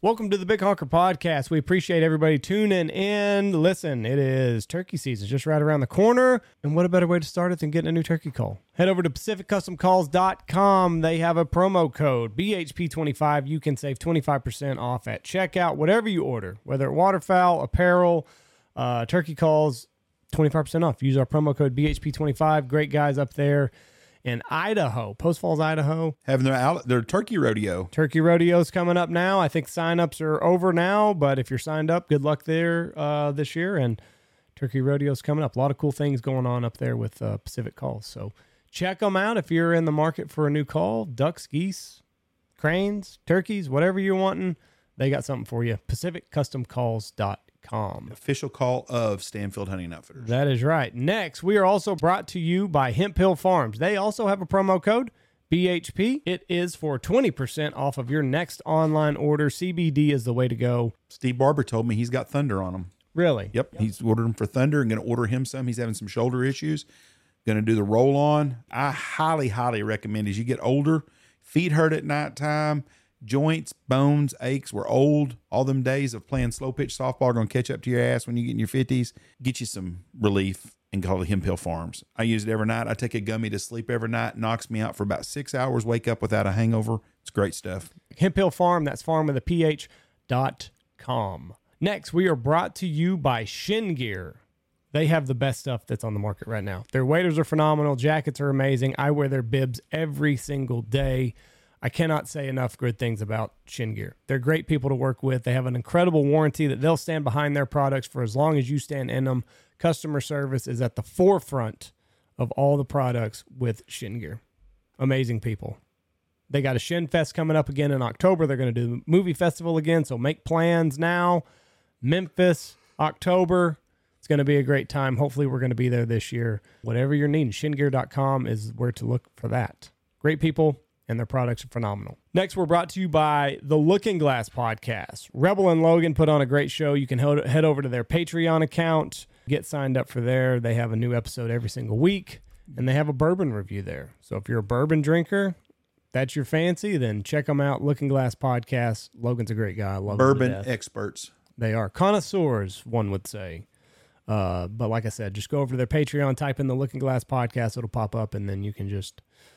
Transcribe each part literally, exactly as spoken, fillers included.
Welcome to the Big Honker Podcast. We appreciate everybody tuning in. Listen, it is turkey season just right around the corner. And what a better way to start it than getting a new turkey call? Head over to Pacific Custom Calls dot com. They have a promo code, B H P twenty-five. You can save twenty-five percent off at checkout, whatever you order, whether it waterfowl, apparel, uh, turkey calls, twenty-five percent off. Use our promo code B H P twenty-five. Great guys up there in Idaho, Post Falls, Idaho. Having their out, their turkey rodeo. Turkey rodeo's coming up now. I think signups are over now, but if you're signed up, good luck there uh, this year. And turkey rodeo's coming up. A lot of cool things going on up there with uh, Pacific Calls. So check them out if you're in the market for a new call. Ducks, geese, cranes, turkeys, whatever you're wanting, they got something for you. Pacific Custom Calls dot com. Official call of Stanfield Hunting Outfitters. That is right. Next, we are also brought to you by Hemp Hill Farms. They also have a promo code, B H P. It is for twenty percent off of your next online order. C B D is the way to go. Steve Barber told me he's got Thunder on him. Really? Yep. yep. He's ordered them for Thunder and going to order him some. He's having some shoulder issues. Going to do the roll on. I highly, highly recommend as you get older, feet hurt at nighttime, joints, bones, aches. We're old. All them days of playing slow pitch softball are going to catch up to your ass when you get in your fifties. Get you some relief and call it Hemp Hill Farms. I use it every night. I take a gummy to sleep every night. Knocks me out for about six hours. Wake up without a hangover. It's great stuff. Hemp Hill Farm. That's farm with a P H dot com. Next, we are brought to you by Shin Gear. They have the best stuff that's on the market right now. Their waders are phenomenal. Jackets are amazing. I wear their bibs every single day. I cannot say enough good things about Shin Gear. They're great people to work with. They have an incredible warranty that they'll stand behind their products for as long as you stand in them. Customer service is at the forefront of all the products with Shin Gear. Amazing people. They got a Shin Fest coming up again in October. They're going to do the movie festival again, so make plans now. Memphis, October. It's going to be a great time. Hopefully we're going to be there this year. Whatever you're needing, shin gear dot com is where to look for that. Great people. And their products are phenomenal. Next, we're brought to you by the Looking Glass Podcast. Rebel and Logan put on a great show. You can head over to their Patreon account, get signed up for there. They have a new episode every single week, and they have a bourbon review there. So if you're a bourbon drinker, that's your fancy, then check them out. Looking Glass Podcast. Logan's a great guy. I love bourbon experts. They are connoisseurs, one would say. Uh, but like I said, just go over to their Patreon, type in the Looking Glass Podcast. It'll pop up, and then you can just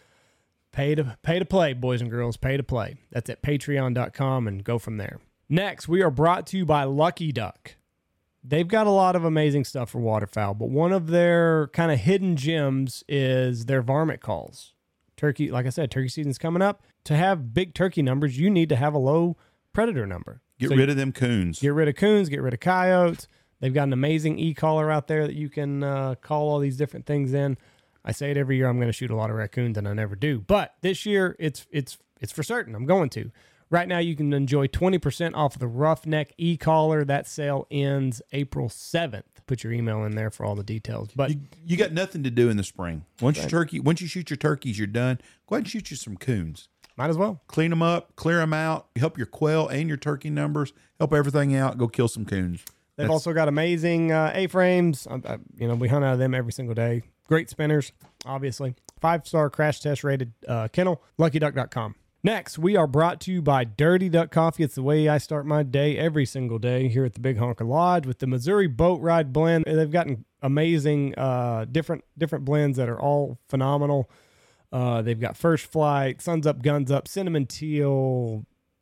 Pay to pay to play, boys and girls. Pay to play. That's at patreon dot com and go from there. Next, we are brought to you by Lucky Duck. They've got a lot of amazing stuff for waterfowl, but one of their kind of hidden gems is their varmint calls. Turkey, like I said, turkey season's coming up. To have big turkey numbers, you need to have a low predator number. Get so rid of them coons. Get rid of coons, get rid of coyotes. They've got an amazing e-caller out there that you can uh, call all these different things in. I say it every year, I'm going to shoot a lot of raccoons, and I never do. But this year, it's it's it's for certain. I'm going to. Right now, you can enjoy twenty percent off the Roughneck e-collar. That sale ends April seventh. Put your email in there for all the details. But you, you got nothing to do in the spring. Once right. your turkey, once you shoot your turkeys, you're done. Go ahead and shoot you some coons. Might as well. Clean them up, clear them out, help your quail and your turkey numbers, help everything out. Go kill some coons. They've That's, also got amazing uh, A-frames. I, I, you know, we hunt out of them every single day. Great spinners, obviously. Five-star crash test rated uh, kennel, lucky duck dot com. Next, we are brought to you by Dirty Duck Coffee. It's the way I start my day every single day here at the Big Honker Lodge with the Missouri Boat Ride blend. They've gotten amazing uh, different different blends that are all phenomenal. Uh, they've got First Flight, Suns Up, Guns Up, Cinnamon Teal,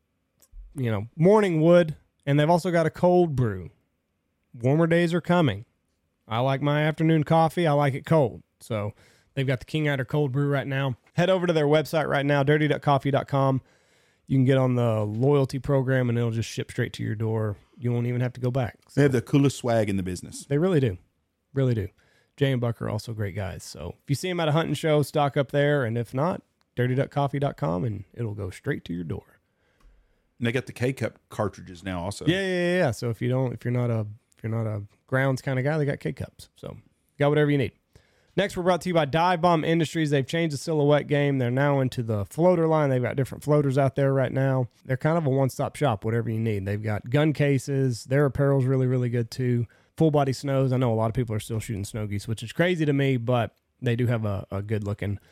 you know, Morning Wood, and they've also got a cold brew. Warmer days are coming. I like my afternoon coffee. I like it cold. So they've got the King Rider cold brew right now. Head over to their website right now, dirty duck coffee dot com. You can get on the loyalty program, and it'll just ship straight to your door. You won't even have to go back. So they have the coolest swag in the business. They really do. Really do. Jay and Buck are also great guys. So if you see them at a hunting show, stock up there. And if not, dirty duck coffee dot com, and it'll go straight to your door. And they got the K-Cup cartridges now also. Yeah, yeah, yeah. So if you don't, if you're not a, if you're not a grounds kind of guy, they got K-Cups. So got whatever you need. Next, we're brought to you by Dive Bomb Industries. They've changed the silhouette game. They're now into the floater line. They've got different floaters out there right now. They're kind of a one-stop shop, whatever you need. They've got gun cases. Their apparel's really, really good too. Full-body snows. I know a lot of people are still shooting snow geese, which is crazy to me, but they do have a, a good-looking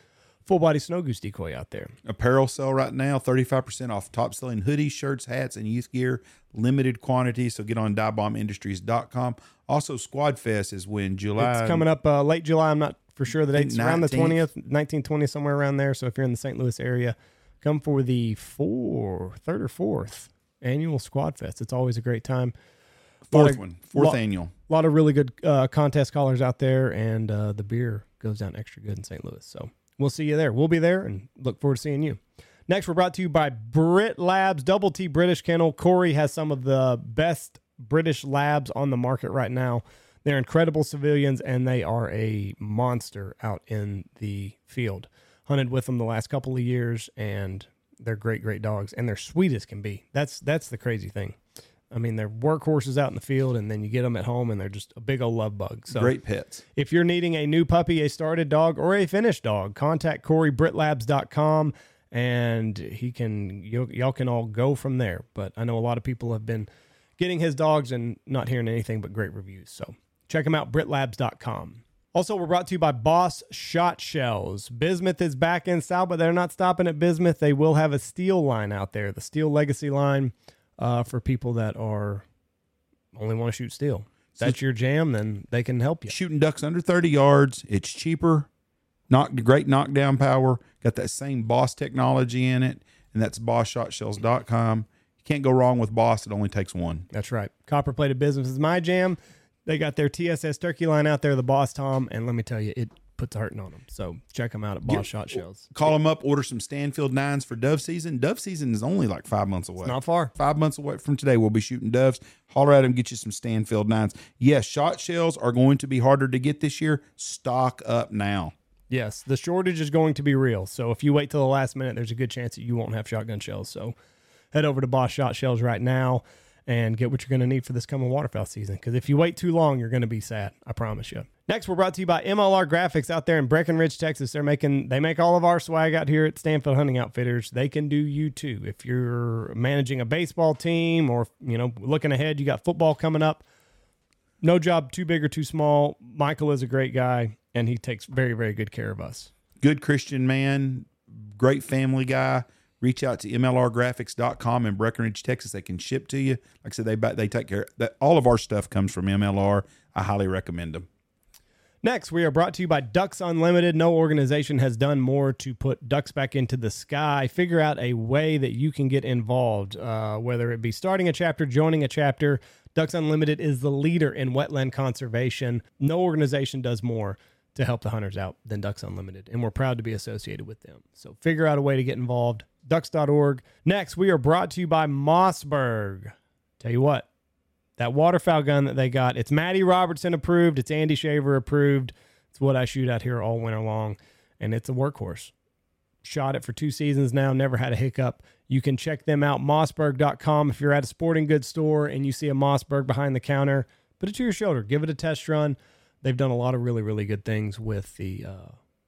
full body snow goose decoy out there. Apparel sale right now, thirty-five percent off top selling hoodies, shirts, hats, and youth gear. Limited quantity, so get on dive bomb industries dot com. Also, Squad Fest is when July. It's coming up uh, late July. I'm not for sure the date. It's around the nineteenth. twentieth, nineteen, twentieth, somewhere around there. So if you're in the Saint Louis area, come for the four, third or fourth annual Squad Fest. It's always a great time. Fourth of, one, fourth lot, annual. A lot of really good uh, contest callers out there, and uh, the beer goes down extra good in Saint Louis. So we'll see you there. We'll be there, and look forward to seeing you. Next, we're brought to you by Brit Labs, Double T British Kennel. Corey has some of the best British labs on the market right now. They're incredible civilians, and they are a monster out in the field. Hunted with them the last couple of years, and they're great, great dogs, and they're sweet as can be. That's that's the crazy thing. I mean, they're workhorses out in the field, and then you get them at home, and they're just a big old love bug. So great pets. If you're needing a new puppy, a started dog, or a finished dog, contact Corey, brit labs dot com, and he can y- y'all can all go from there. But I know a lot of people have been getting his dogs and not hearing anything but great reviews. So check him out, brit labs dot com. Also, we're brought to you by Boss Shot Shells. Bismuth is back in style, but they're not stopping at Bismuth. They will have a steel line out there, the Steel Legacy line, uh, for people that are only want to shoot steel. If that's your jam, then they can help you. Shooting ducks under thirty yards. It's cheaper. Knock, great knockdown power. Got that same Boss technology in it, and that's boss shot shells dot com. You can't go wrong with Boss. It only takes one. That's right. Copper-plated Bismuth is my jam. They got their T S S turkey line out there, the Boss Tom, and let me tell you, it puts a hurting on them. So check them out at Boss Get, Shot Shells. Call them up, order some Stanfield nines for dove season. Dove season is only like five months away. It's not far. Five months away from today, we'll be shooting doves. Holler at them, get you some Stanfield nines. Yes, shot shells are going to be harder to get this year. Stock up now. Yes, the shortage is going to be real. So if you wait till the last minute, there's a good chance that you won't have shotgun shells. So head over to Boss Shot Shells right now and get what you're going to need for this coming waterfowl season. Because if you wait too long, you're going to be sad. I promise you. Next, we're brought to you by M L R Graphics out there in Breckenridge, Texas. They're making they make all of our swag out here at Stanfield Hunting Outfitters. They can do you too. If you're managing a baseball team or you know looking ahead, you got football coming up. No job too big or too small. Michael is a great guy, and he takes very, very good care of us. Good Christian man, great family guy. Reach out to M L R graphics dot com in Breckenridge, Texas. They can ship to you. Like I said, they they take care. That all of our stuff comes from M L R. I highly recommend them. Next, we are brought to you by Ducks Unlimited. No organization has done more to put ducks back into the sky. Figure out a way that you can get involved, uh, whether it be starting a chapter, joining a chapter. Ducks Unlimited is the leader in wetland conservation. No organization does more to help the hunters out than Ducks Unlimited, and we're proud to be associated with them. So figure out a way to get involved. ducks dot org. Next, we are brought to you by Mossberg. Tell you what, that waterfowl gun that they got, it's Matty Robertson approved. It's Andy Shaver approved. It's what I shoot out here all winter long, and it's a workhorse. Shot it for two seasons now, never had a hiccup. You can check them out, mossberg dot com. If you're at a sporting goods store and you see a Mossberg behind the counter, put it to your shoulder. Give it a test run. They've done a lot of really, really good things with the uh,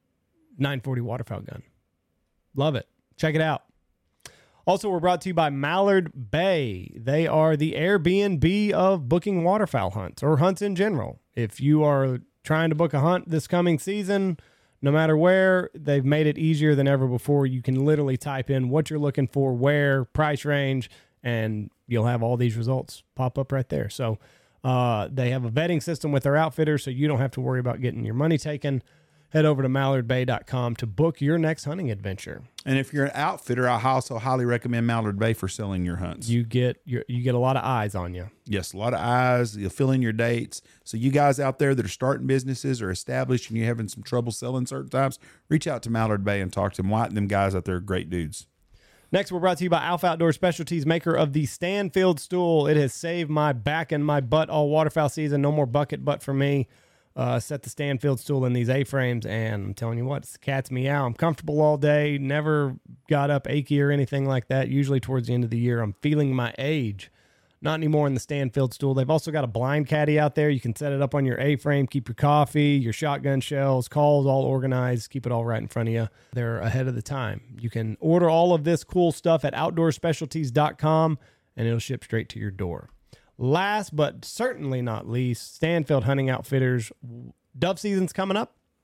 nine forty waterfowl gun. Love it. Check it out. Also, we're brought to you by Mallard Bay. They are the Airbnb of booking waterfowl hunts or hunts in general. If you are trying to book a hunt this coming season, no matter where, they've made it easier than ever before. You can literally type in what you're looking for, where, price range, and you'll have all these results pop up right there. So uh, they have a vetting system with their outfitters, so you don't have to worry about getting your money taken. Head over to mallard bay dot com to book your next hunting adventure. And if you're an outfitter, I also highly recommend Mallard Bay for selling your hunts. You get your, you get a lot of eyes on you. Yes, a lot of eyes. You'll fill in your dates. So you guys out there that are starting businesses or established and you're having some trouble selling certain times, reach out to Mallard Bay and talk to them. White, them guys out there are great dudes. Next, we're brought to you by Alpha Outdoor Specialties, maker of the Stanfield stool. It has saved my back and my butt all waterfowl season. No more bucket butt for me. Uh, set the Stanfield stool in these A-frames, and I'm telling you what, it's the cat's meow. I'm comfortable all day, never got up achy or anything like that. Usually towards the end of the year, I'm feeling my age. Not anymore in the Stanfield stool. They've also got a blind caddy out there. You can set it up on your A-frame, keep your coffee, your shotgun shells, calls all organized, keep it all right in front of you. They're ahead of the time. You can order all of this cool stuff at outdoor specialties dot com, and it'll ship straight to your door. Last but certainly not least, Stanfield Hunting Outfitters. Dove season's coming up.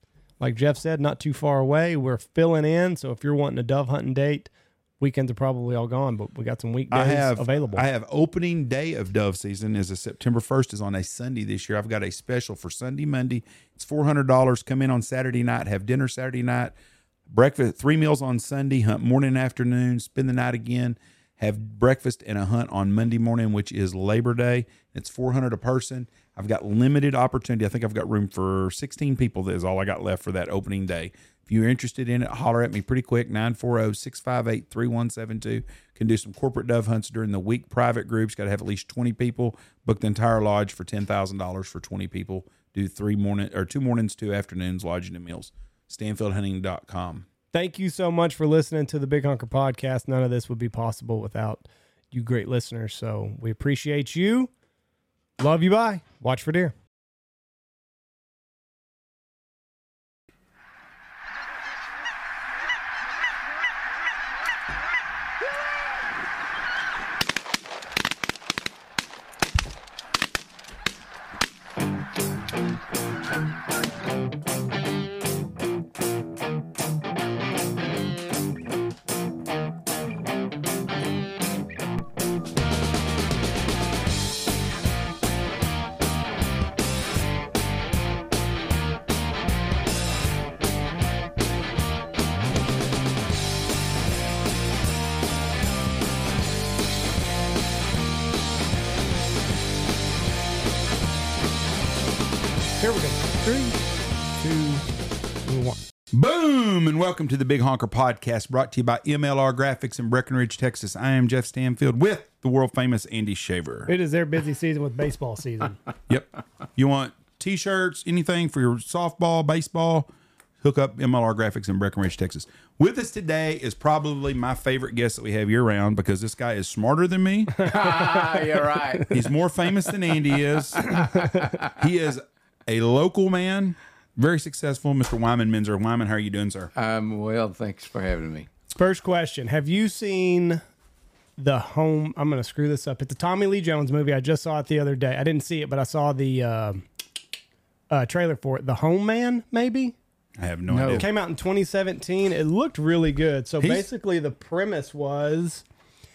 like Jeff said, not too far away. We're filling in, so if you're wanting a dove hunting date, weekends are probably all gone, but we got some weekdays I have, available. I have opening day of dove season is a September first is on a Sunday this year. I've got a special for Sunday, Monday. It's four hundred dollars. Come in on Saturday night, have dinner Saturday night, breakfast, three meals on Sunday, hunt morning and afternoon, spend the night again, have breakfast and a hunt on Monday morning, which is Labor Day. It's four hundred dollars a person. I've got limited opportunity. I think I've got room for sixteen people. That is all I got left for that opening day. If you're interested in it, holler at me pretty quick, nine four zero, six five eight, three one seven two. Can do some corporate dove hunts during the week, private groups. Got to have at least twenty people. Book the entire lodge for ten thousand dollars for twenty people. Do three morning or two mornings, two afternoons, lodging and meals. stanfield hunting dot com. Thank you so much for listening to the Big Hunker Podcast. None of this would be possible without you great listeners, so we appreciate you. Love you. Bye. Watch for deer. Here we go. Three, two, one. Boom, and welcome to the Big Honker Podcast, brought to you by M L R Graphics in Breckenridge, Texas. I am Jeff Stanfield with the world-famous Andy Shaver. It is their busy season with baseball season. Yep. You want T-shirts, anything for your softball, baseball, hook up M L R Graphics in Breckenridge, Texas. With us today is probably my favorite guest that we have year-round because this guy is smarter than me. You're right. He's more famous than Andy is. He is a local man, very successful, Mister Wyman Menzer. Wyman, how are you doing, sir? Um, well, thanks for having me. First question. Have you seen the home? I'm going to screw this up. It's a Tommy Lee Jones movie. I just saw it the other day. I didn't see it, but I saw the uh, uh, trailer for it. The Home Man, maybe? I have no, No. idea. It came out in twenty seventeen. It looked really good. So He's- basically the premise was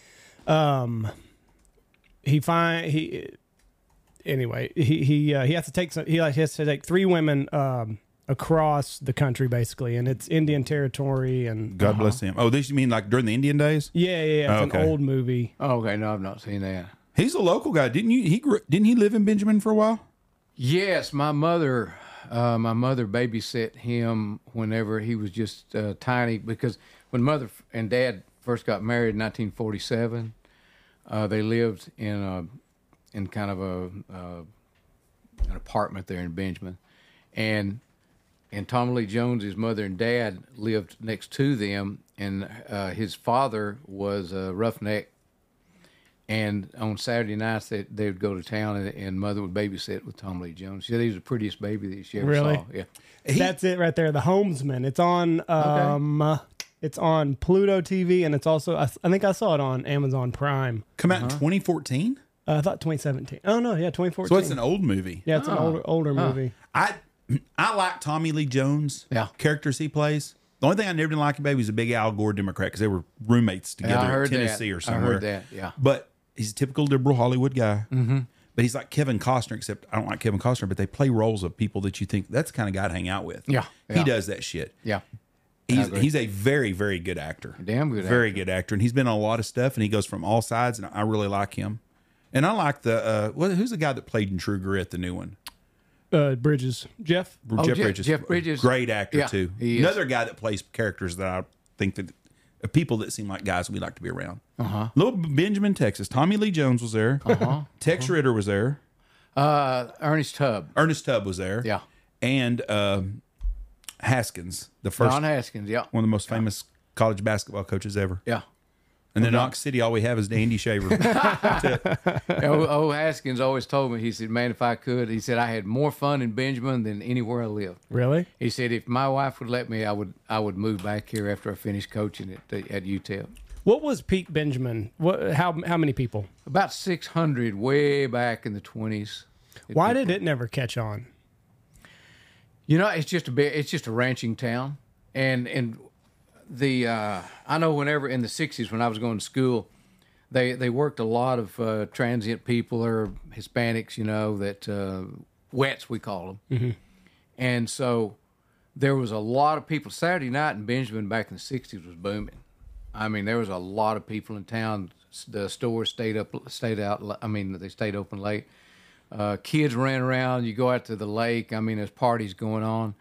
um he find he anyway, he he uh, he has to take some he like has to take three women um across the country basically, and it's Indian territory and God bless him. Oh, this you mean like during the Indian days? yeah, yeah, yeah. It's Okay. an old movie. Oh, okay, no, I've not seen that. He's a local guy, didn't you? He grew, didn't he live in Benjamin for a while? Yes, my mother, uh, my mother babysat him whenever he was just uh, tiny. Because when mother and dad first got married in nineteen forty-seven, uh, they lived in a in kind of a uh, an apartment there in Benjamin, and and Tom Lee Jones, his mother and dad lived next to them, and uh, his father was a roughneck. And on Saturday nights, they, they would go to town, and, and mother would babysit with Tom Lee Jones. She said he was the prettiest baby that she ever Really? saw. Yeah. He- That's it right there. The Homesman. It's on um it's on Pluto T V, and it's also I, I think I saw it on Amazon Prime. Come out in twenty fourteen? Uh, I thought twenty seventeen. Oh no, yeah, twenty fourteen. So it's an old movie. yeah, it's an older older movie. I I like Tommy Lee Jones. Yeah. Characters he plays. The only thing I never didn't like him, baby, was a big Al Gore Democrat because they were roommates together I heard in Tennessee that. or somewhere. I heard that, yeah. But he's a typical liberal Hollywood guy. Mm-hmm. But he's like Kevin Costner, except I don't like Kevin Costner, but they play roles of people that you think that's the kind of guy to hang out with. Yeah, He yeah. does that shit. Yeah. He's, agree. he's a very, very good actor. Damn good Very good actor. And he's been on a lot of stuff, and he goes from all sides, and I really like him. And I like the, uh, what, who's the guy that played in True Grit, the new one? Uh, Bridges, Jeff. Oh, Jeff Jeff- Bridges. Jeff Bridges. Great actor, Yeah, too. he is. Another guy that plays characters that I think that uh, people that seem like guys we like to be around. Uh-huh. Little Benjamin, Texas. Tommy Lee Jones was there. Uh-huh. Tex Ritter was there. Uh, Ernest Tubb. Ernest Tubb was there. Yeah. And um, Haskins, the first Don Haskins. Yeah. one of the most famous college basketball coaches ever. Yeah. And then Knox City, all we have is Andy Shaver. O, o Haskins always told me, he said, man, if I could, he said, I had more fun in Benjamin than anywhere I lived. Really? He said, if my wife would let me, I would I would move back here after I finished coaching at, at U T E P. What was peak Benjamin? What? How how many people? About six hundred way back in the twenties. Why did it never catch on? You know, it's just a bit. It's just a ranching town, and and the uh, I know whenever in the sixties when I was going to school, they they worked a lot of uh, transient people or Hispanics, you know, that uh, wets we call them, mm-hmm. and so there was a lot of people. Saturday night in Benjamin back in the sixties was booming. I mean, there was a lot of people in town. The stores stayed up, stayed out. I mean, they stayed open late. Uh, kids ran around. You go out to the lake. I mean, there's parties going on,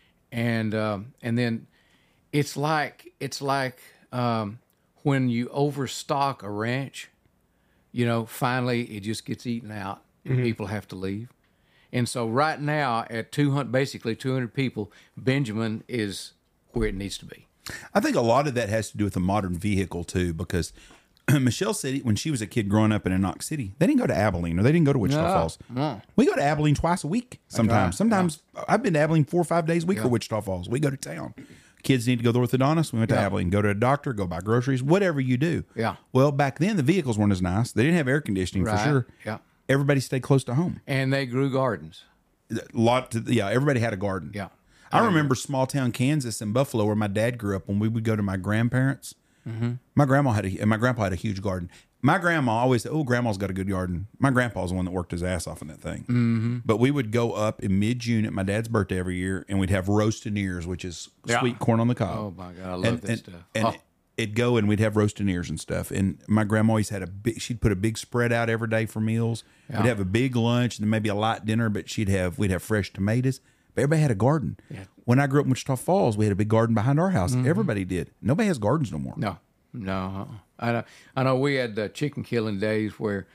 and um, and then it's like it's like um, when you overstock a ranch. You know, finally it just gets eaten out, and mm-hmm. people have to leave. And so right now at two hundred, basically two hundred people, Benjamin is where it needs to be. I think a lot of that has to do with the modern vehicle too, because Michelle said when she was a kid growing up in Knox City, they didn't go to Abilene or they didn't go to Wichita no, Falls. No. We go to Abilene twice a week sometimes. Right. Sometimes yeah. I've been to Abilene four or five days a week yeah. for Wichita Falls. We go to town. Kids need to go to the orthodontist. We went to yeah. Abilene. Go to a doctor, go buy groceries, whatever you do. Yeah. Well, back then the vehicles weren't as nice. They didn't have air conditioning right. for sure. Yeah. Everybody stayed close to home. And they grew gardens. A lot to, yeah, everybody had a garden. Yeah. I remember small town Kansas and Buffalo where my dad grew up when we would go to my grandparents. Mm-hmm. My grandma had a, and my grandpa had a huge garden. My grandma always said, oh, grandma's got a good garden. My grandpa's the one that worked his ass off in that thing. Mm-hmm. But we would go up in mid-June at my dad's birthday every year, and we'd have roasted ears, which is yeah. sweet corn on the cob. Oh, my God. I love and, that and, stuff. And oh. it'd go, and we'd have roasted ears and stuff. And my grandma always had a big, she'd put a big spread out every day for meals. Yeah. We'd have a big lunch and then maybe a light dinner, but she'd have, we'd have fresh tomatoes. But everybody had a garden. Yeah. When I grew up in Wichita Falls, we had a big garden behind our house. Mm-hmm. Everybody did. Nobody has gardens no more. No, no. I know. I know. We had uh, chicken killing days where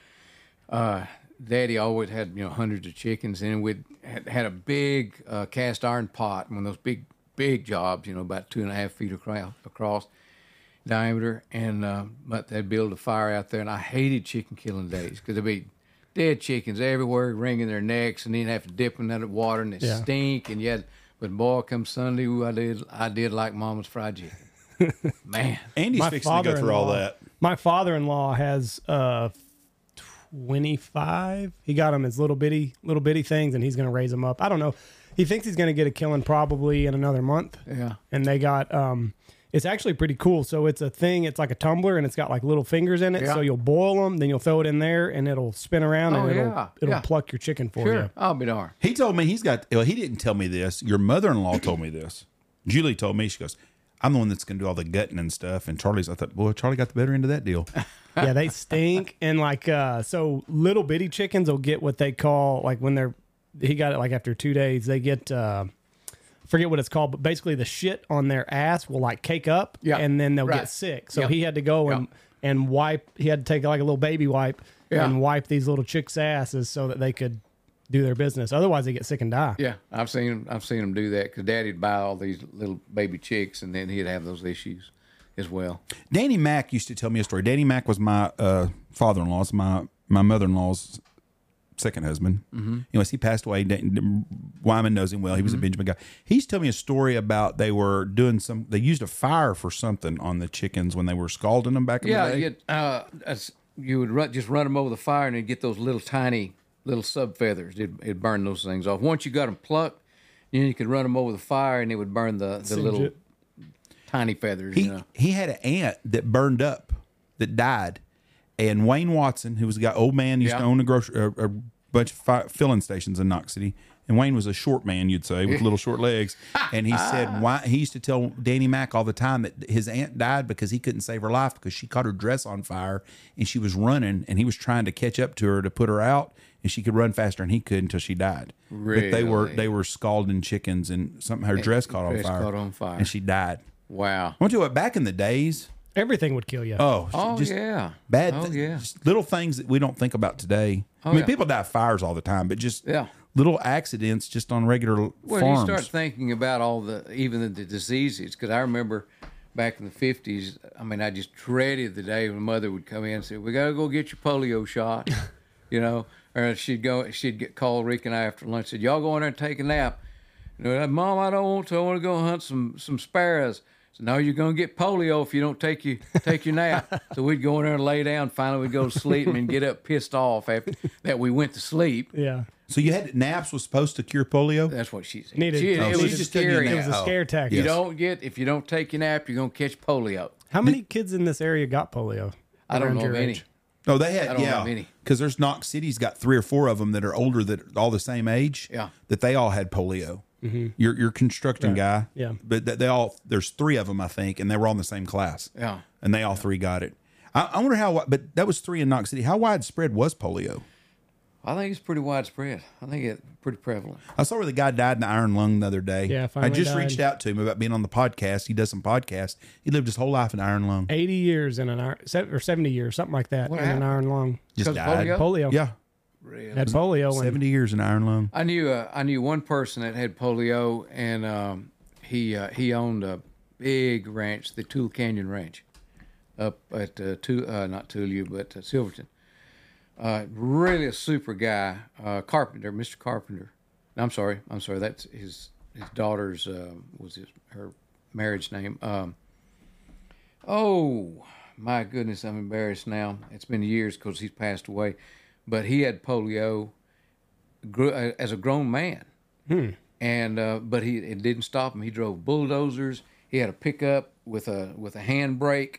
uh, Daddy always had you know hundreds of chickens, and we had, had a big uh, cast iron pot, one of those big big jobs, you know, about two and a half feet across, across diameter, and uh, but they'd build a fire out there, and I hated chicken killing days because there'd be dead chickens everywhere, wringing their necks, and then have to dip them in that water, and it yeah. stink, and you had. But boy, come Sunday, ooh, I did I did like Mama's fried chicken. Man, Andy's my fixing to go through all that. My father-in-law has uh, twenty-five. He got them as little bitty little bitty things, and he's going to raise them up. I don't know. He thinks he's going to get a killing probably in another month. Yeah, and they got. Um, It's actually pretty cool. So it's a thing. It's like a tumbler, and it's got like little fingers in it. Yeah. So you'll boil them, then you'll throw it in there, and it'll spin around, oh, and it'll yeah. it'll yeah. pluck your chicken for sure. you. I'll be darned. He told me he's got. Well, he didn't tell me this. Your mother-in-law told me this. Julie told me. She goes, "I'm the one that's going to do all the gutting and stuff." And Charlie's. I thought, boy, Charlie got the better end of that deal. Yeah, they stink, and like uh, so little bitty chickens will get what they call like when they're. He got it like after two days. They get. Uh, forget what it's called, but basically the shit on their ass will like cake up yeah. and then they'll right. get sick. So yep. he had to go and, yep. and wipe, he had to take like a little baby wipe yeah. and wipe these little chicks' asses so that they could do their business. Otherwise they get sick and die. Yeah. I've seen, I've seen them do that because Daddy'd buy all these little baby chicks and then he'd have those issues as well. Danny Mack used to tell me a story. Danny Mack was my uh, father-in-law's, my, my mother-in-law's second husband. Mm-hmm. Anyways, he passed away. Wyman knows him well. He was mm-hmm. a Benjamin guy. He used to tell me a story about they were doing some. They used a fire for something on the chickens when they were scalding them back in yeah, the day. Yeah, uh, you would run, just run them over the fire and they'd get those little tiny little sub feathers. It'd, it'd burn those things off. Once you got them plucked, then you could run them over the fire and it would burn the, the little it. tiny feathers. He you know? he had an aunt that burned up, that died. And Wayne Watson, who was a guy, old man, used yeah. to own a grocery, a, a bunch of fi- filling stations in Knox City. And Wayne was a short man, you'd say, with little short legs. And he said, why he used to tell Danny Mack all the time that his aunt died because he couldn't save her life because she caught her dress on fire and she was running and he was trying to catch up to her to put her out and she could run faster and he could until she died. Really? But they were they were scalding chickens and something her dress caught on dress fire. Caught on fire. And she died. Wow. I want to tell you what, back in the days. Everything would kill you. Oh, oh just yeah. Bad oh, th- yeah. just little things that we don't think about today. Oh, I mean, yeah. people die of fires all the time, but just yeah. little accidents just on regular well, farms. you start thinking about all the, even the, the diseases, because I remember back in the fifties, I mean, I just dreaded the day when mother would come in and say, we got to go get your polio shot, you know, or she'd go, she'd get called Rick and I after lunch, said, y'all go in there and take a nap. You know, Mom, I don't want to, I want to go hunt some, some sparrows. So now you're going to get polio if you don't take your take your nap. So we'd go in there and lay down. Finally, we'd go to sleep and then get up pissed off after that we went to sleep. Yeah. So you had naps was supposed to cure polio. That's what she said. Needed- She- Oh, it she was just took you scary. a It was a Oh, scare tactic. You yes. don't get if you don't take your nap, you're gonna catch polio. How many kids in this area got polio? I don't around know your of any. age? Oh, they had I don't yeah, have any. because there's Knox City's got three or four of them that are older that are all the same age. Yeah. that they all had polio. Mm-hmm. Your your construction guy, Yeah. but they, they all there's three of them I think, and they were all in the same class. Yeah. and they all three got it. I, I wonder how, but that was three in Knox City. How widespread was polio? I think it's pretty widespread. I think it's pretty prevalent. I saw where the guy died in the iron lung the other day. Yeah, I finally just died. reached out to him about being on the podcast. He does some podcasts. He lived his whole life in iron lung. eighty years in an iron, se- or seventy years, something like that, What in an happened? iron lung. Just Because died. polio? Polio. Yeah, Really? Had polio. And seventy years in iron lung. I knew uh, I knew one person that had polio, and um, he uh, he owned a big ranch, the Tool Canyon Ranch, up at uh, Tu- uh, not Tulia, but uh, Silverton. Uh, really a super guy, uh, Carpenter, Mister Carpenter. I'm sorry, I'm sorry. That's his his daughter's uh, was his her marriage name. Um, oh my goodness, I'm embarrassed now. It's been years because he's passed away, but he had polio gr- uh, as a grown man. And uh, but he it didn't stop him. He drove bulldozers. He had a pickup with a with a handbrake,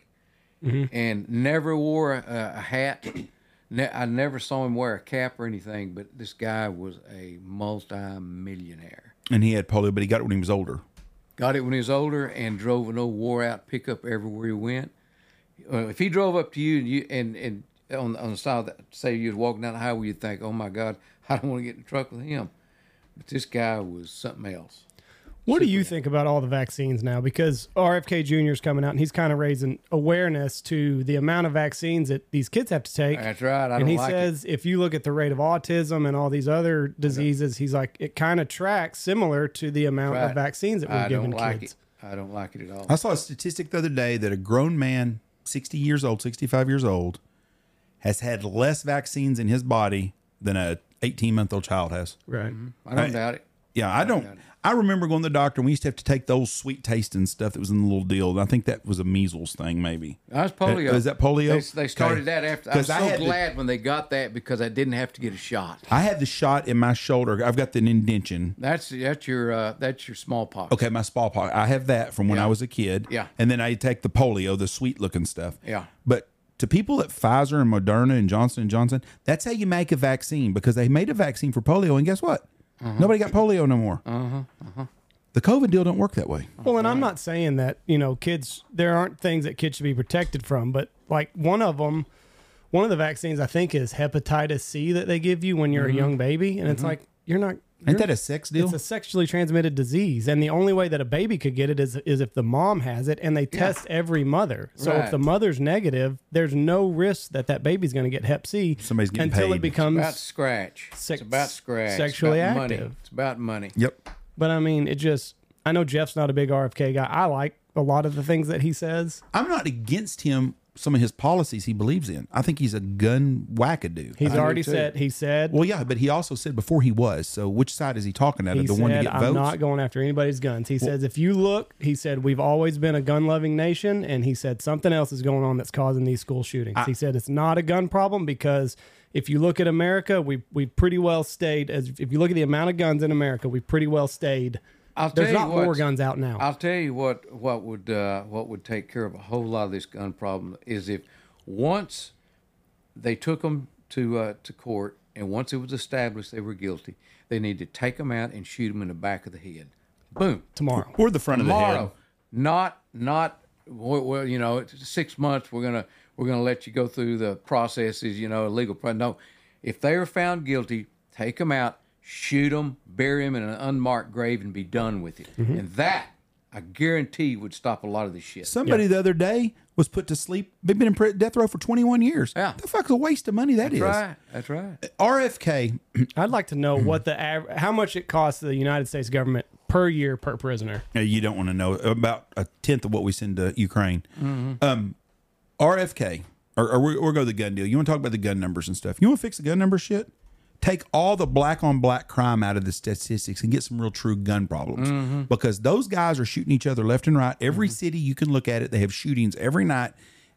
and never wore a, a hat. Ne- I never saw him wear a cap or anything. But this guy was a multi-millionaire. And he had polio, but he got it when he was older. Got it when he was older, and drove an old wore-out pickup everywhere he went. Uh, if he drove up to you and you and and on on the side of the, say you was walking down the highway, you'd think, "Oh my God, I don't want to get in the truck with him." But this guy was something else. What do you think about all the vaccines now? Because R F K Junior is coming out and he's kind of raising awareness to the amount of vaccines that these kids have to take. That's right. I and don't he like it. says if you look at the rate of autism and all these other diseases, he's like, it kind of tracks similar to the amount Right. of vaccines that we're I giving don't like kids. it. I don't like it at all. I saw a statistic the other day that a grown man, sixty years old, sixty-five years old, has had less vaccines in his body than a eighteen-month-old child has. Right. I don't I- doubt it. Yeah, I don't. I remember going to the doctor and we used to have to take those sweet tasting stuff that was in the little deal. And I think that was a measles thing, maybe. That's polio. Uh, is that polio? They, they started Okay. that after. I was 'Cause I so had to- glad when they got that because I didn't have to get a shot. I had the shot in my shoulder. I've got the indention. That's that's your uh, that's your smallpox. Okay, my smallpox. I have that from when Yeah. I was a kid. Yeah. And then I take the polio, the sweet looking stuff. Yeah. But to people at Pfizer and Moderna and Johnson and Johnson, that's how you make a vaccine because they made a vaccine for polio, and guess what? Uh-huh. Nobody got polio no more. Uh-huh. Uh-huh. The COVID deal don't work that way. Well, and I'm not saying that, you know, kids, there aren't things that kids should be protected from, but like one of them, one of the vaccines I think is hepatitis C that they give you when you're a young baby. And it's like, you're not. Ain't you're- that a sex deal? It's a sexually transmitted disease, and the only way that a baby could get it is is if the mom has it, and they test every mother. So if Right. the mother's negative, there's no risk that that baby's going to get Hep C Somebody's getting until paid. it becomes. About scratch. Sex- it's about scratch. sexually it's about active. Money. It's about money. Yep. But I mean, it just. I know Jeff's not a big R F K guy. I like a lot of the things that he says. I'm not against him, some of his policies he believes in. I think he's a gun wackadoo. He's I do already too. said. He said. Well, yeah, but he also said before he was. So which side is he talking at? He the said, one to get I'm votes? not going after anybody's guns. He says, if you look, he said, we've always been a gun loving nation. And he said, something else is going on that's causing these school shootings. he said, it's not a gun problem because if you look at America, we we pretty well stayed, as if you look at the amount of guns in America, we pretty well stayed. I'll tell There's you not what, more guns out now. I'll tell you what what would uh, what would take care of a whole lot of this gun problem is if once they took them to uh, to court and once it was established they were guilty, they need to take them out and shoot them in the back of the head. Boom. Tomorrow. Or the front of the head. Tomorrow. Not not well, well, you know, it's six months we're gonna we're gonna let you go through the processes, you know, legal. pro- No, if they are found guilty, take them out, shoot them, bury them in an unmarked grave, and be done with it. Mm-hmm. And that, I guarantee, would stop a lot of this shit. Somebody the other day was put to sleep. They've been in pri- death row for twenty-one years. Yeah. The fuck's a waste of money that is. That's right. That's right. R F K, I'd like to know what the av- how much it costs the United States government per year per prisoner. uh, you don't want to know, about a tenth of what we send to Ukraine. Um, R F K, or, or we- we'll go to the gun deal. You want to talk about the gun numbers and stuff. You want to fix the gun number shit? Take all the black on black crime out of the statistics and get some real true gun problems because those guys are shooting each other left and right. Every city you can look at it, they have shootings every night.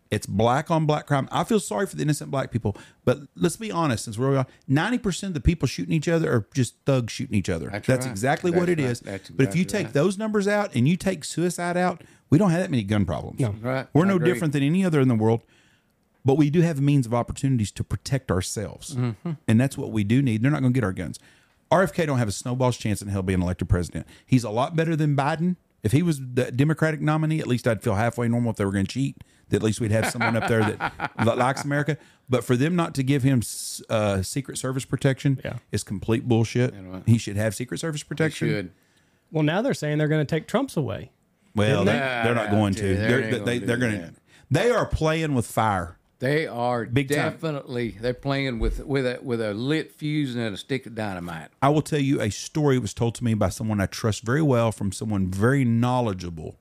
It's black on black crime. I feel sorry for the innocent black people, but let's be honest. Since we're ninety percent of the people shooting each other are just thugs shooting each other. That's That's right. exactly That's what it right. is. That's But if you exactly take right. those numbers out and you take suicide out, we don't have that many gun problems. No. Right. We're I no agree. different than any other in the world, but we do have means of opportunities to protect ourselves, Mm-hmm. and that's what we do need. They're not going to get our guns. R F K don't have a snowball's chance in hell being elected president. He's a lot better than Biden. If he was the Democratic nominee, at least I'd feel halfway normal. If they were going to cheat, that at least we'd have someone up there that, that likes America. But for them not to give him uh, Secret Service protection Yeah. is complete bullshit. right. He should have Secret Service protection. Should. Well, now they're saying they're going to take Trump's away. Well, Didn't they, they? they're not going to. Dude, they They're, ain't they, gonna they, do they're going to. that. They are playing with fire. They are Big time. definitely. They're playing with with a with a lit fuse and a stick of dynamite. I will tell you a story was told to me by someone I trust very well, from someone very knowledgeable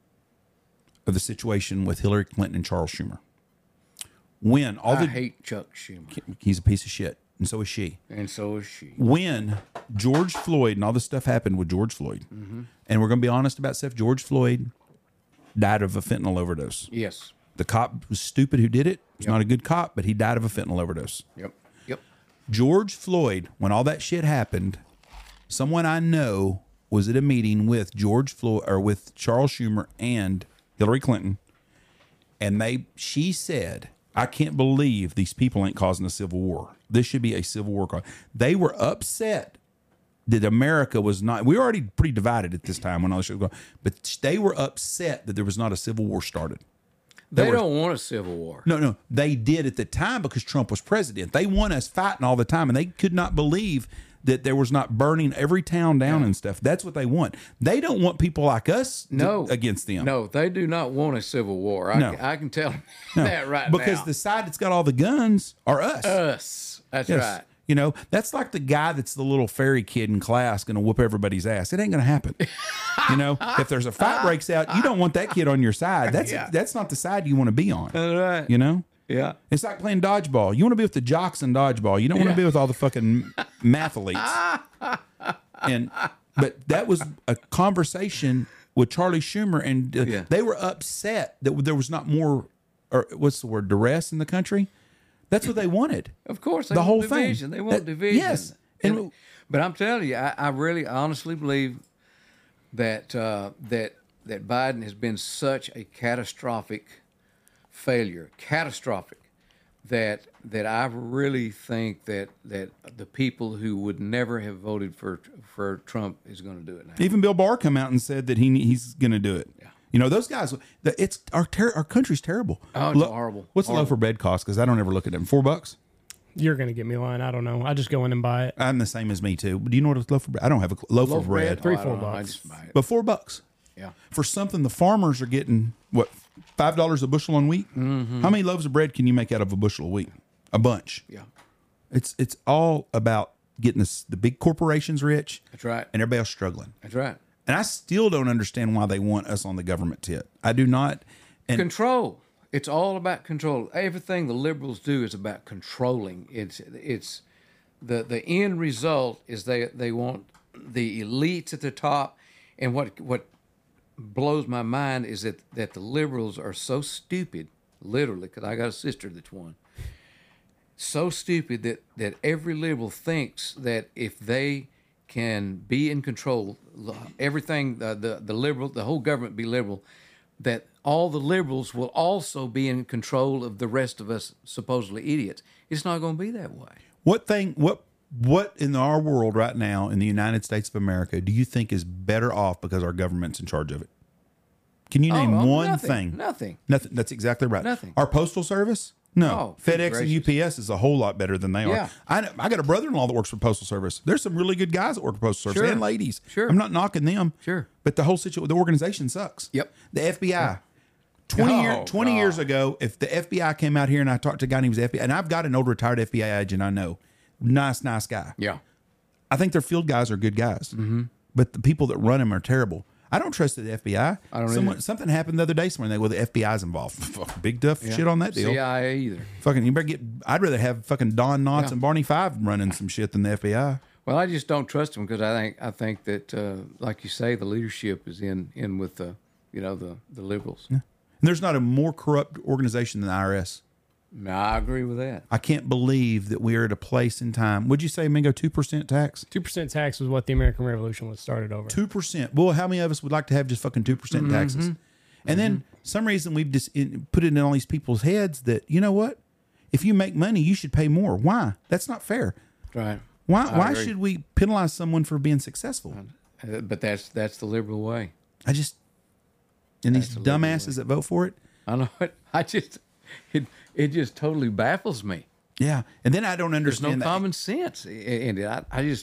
of the situation with Hillary Clinton and Charles Schumer. When all I the hate Chuck Schumer, he's a piece of shit, and so is she. and so is she. When George Floyd and all this stuff happened with George Floyd, and we're going to be honest about stuff, George Floyd died of a fentanyl overdose. Yes. The cop was stupid who did it. He's not a good cop, but he died of a fentanyl overdose. Yep. Yep. George Floyd, when all that shit happened, someone I know was at a meeting with George Floyd or with Charles Schumer and Hillary Clinton, and they she said, "I can't believe these people ain't causing a civil war. This should be a civil war cause." They were upset that America was not. We were already pretty divided at this time when all this shit was going, but they were upset that there was not a civil war started. They were- don't want a civil war. No, no, they did at the time because Trump was president. They want us fighting all the time, and they could not believe that there was not burning every town down and stuff. That's what they want. They don't want people like us to- No. against them. No, they do not want a civil war. I, No. I can tell No. that right because now. the side that's got all the guns are us. Us. That's Yes. right. You know, that's like the guy that's the little fairy kid in class going to whoop everybody's ass. It ain't going to happen. You know, if there's a fight breaks out, you don't want that kid on your side. That's Yeah. that's not the side you want to be on. That's right. You know? Yeah. It's like playing dodgeball. You want to be with the jocks in dodgeball. You don't want to Yeah. be with all the fucking mathletes. And but that was a conversation with Charlie Schumer, and uh, Yeah. they were upset that there was not more, or what's the word, duress in the country. That's what they wanted. Of course, they The want whole thing. division. They want That- division. yes. And- And, but I'm telling you, I, I really honestly believe that uh, that that Biden has been such a catastrophic failure, catastrophic, that that I really think that that the people who would never have voted for for Trump is going to do it now. Even Bill Barr come out and said that he he's going to do it. Yeah. You know, those guys. the- It's our ter- our country's terrible. Oh, it's horrible. What's a loaf Horrible. of bread cost? Because I don't ever look at them. Four bucks. You're going to get me a line. I don't know. I just go in and buy it. I'm the same as me too. Do you know what a loaf of bread? I don't have a loaf, Loaf of bread, Three, Oh, I four don't know. I bucks. just buy it. but four bucks Yeah. for something the farmers are getting. What, five dollars a bushel on wheat? Mm-hmm. How many loaves of bread can you make out of a bushel of wheat? A bunch. Yeah. It's it's all about getting this, the big corporations rich, That's right. and everybody else struggling. That's right. And I still don't understand why they want us on the government tit. I do not. And Control. It's all about control. Everything the liberals do is about controlling. It's it's the the end result is they they want the elites at the top. And what what blows my mind is that that the liberals are so stupid, literally, because I got a sister that's one. So stupid that that every liberal thinks that if they can be in control, everything uh, the the liberal, the whole government be liberal, that all the liberals will also be in control of the rest of us supposedly idiots. It's not going to be that way. what thing? What what in our world right now in the United States of America do you think is better off because our government's in charge of it? Can you name Oh, one nothing, thing? Nothing. Nothing. That's exactly right. Nothing. Our postal service? No. Oh, good FedEx and U P S is a whole lot better than they are. Yeah. I know, I got a brother-in-law that works for Postal Service. There's some really good guys that work for Postal Service Sure. and ladies. Sure. I'm not knocking them. Sure. But the whole situation, the organization sucks. Yep. The F B I. twenty, Oh, year, twenty God. years ago, if the F B I came out here and I talked to a guy named F B I, and I've got an old retired F B I agent I know, nice, nice guy. Yeah. I think their field guys are good guys, mm-hmm. but the people that run them are terrible. I don't trust the F B I. I don't Someone, either. something happened the other day somewhere. And they well, the F B I's involved. Fuck, big tough shit on that deal. C I A either. Fucking, you better get. I'd rather have fucking Don Knotts Yeah. and Barney Five running some shit than the F B I. Well, I just don't trust them because I think I think that, uh, like you say, the leadership is in in with the you know the the liberals. And there's not a more corrupt organization than the I R S. No, I agree with that. I can't believe that we are at a place in time. Would you say, Mingo, two percent tax? two percent tax was what the American Revolution was started over. two percent. Well, how many of us would like to have just fucking two percent Mm-hmm. taxes? And then some reason we've just in, put it in all these people's heads that, you know what? If you make money, you should pay more. Why? That's not fair. Right. Why I Why agree. should we penalize someone for being successful? Uh, But that's that's the liberal way. I just, and these That's the liberal dumbasses that vote for it. I know it. I just it it just totally baffles me. Yeah. And then I don't There's no understand that. common sense, and I, I just,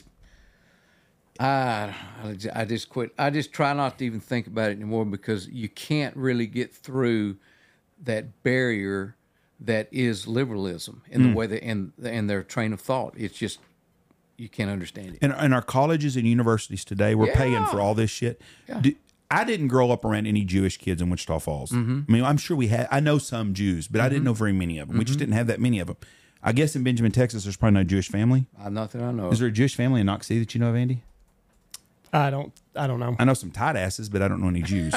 I, I just quit. I just try not to even think about it anymore because you can't really get through that barrier that is liberalism in Mm. the way that in in their train of thought. It's just you can't understand it. in, in our colleges and universities today, we're paying Yeah. for all this shit. Yeah. Do, I didn't grow up around any Jewish kids in Wichita Falls. Mm-hmm. I mean, I'm sure we had. I know some Jews, but I didn't know very many of them. We Mm-hmm. just didn't have that many of them. I guess in Benjamin, Texas, there's probably no Jewish family. Uh, not that I know. Is there a Jewish family in Knox City that you know of, Andy? I don't. I don't know. I know some tight asses, but I don't know any Jews.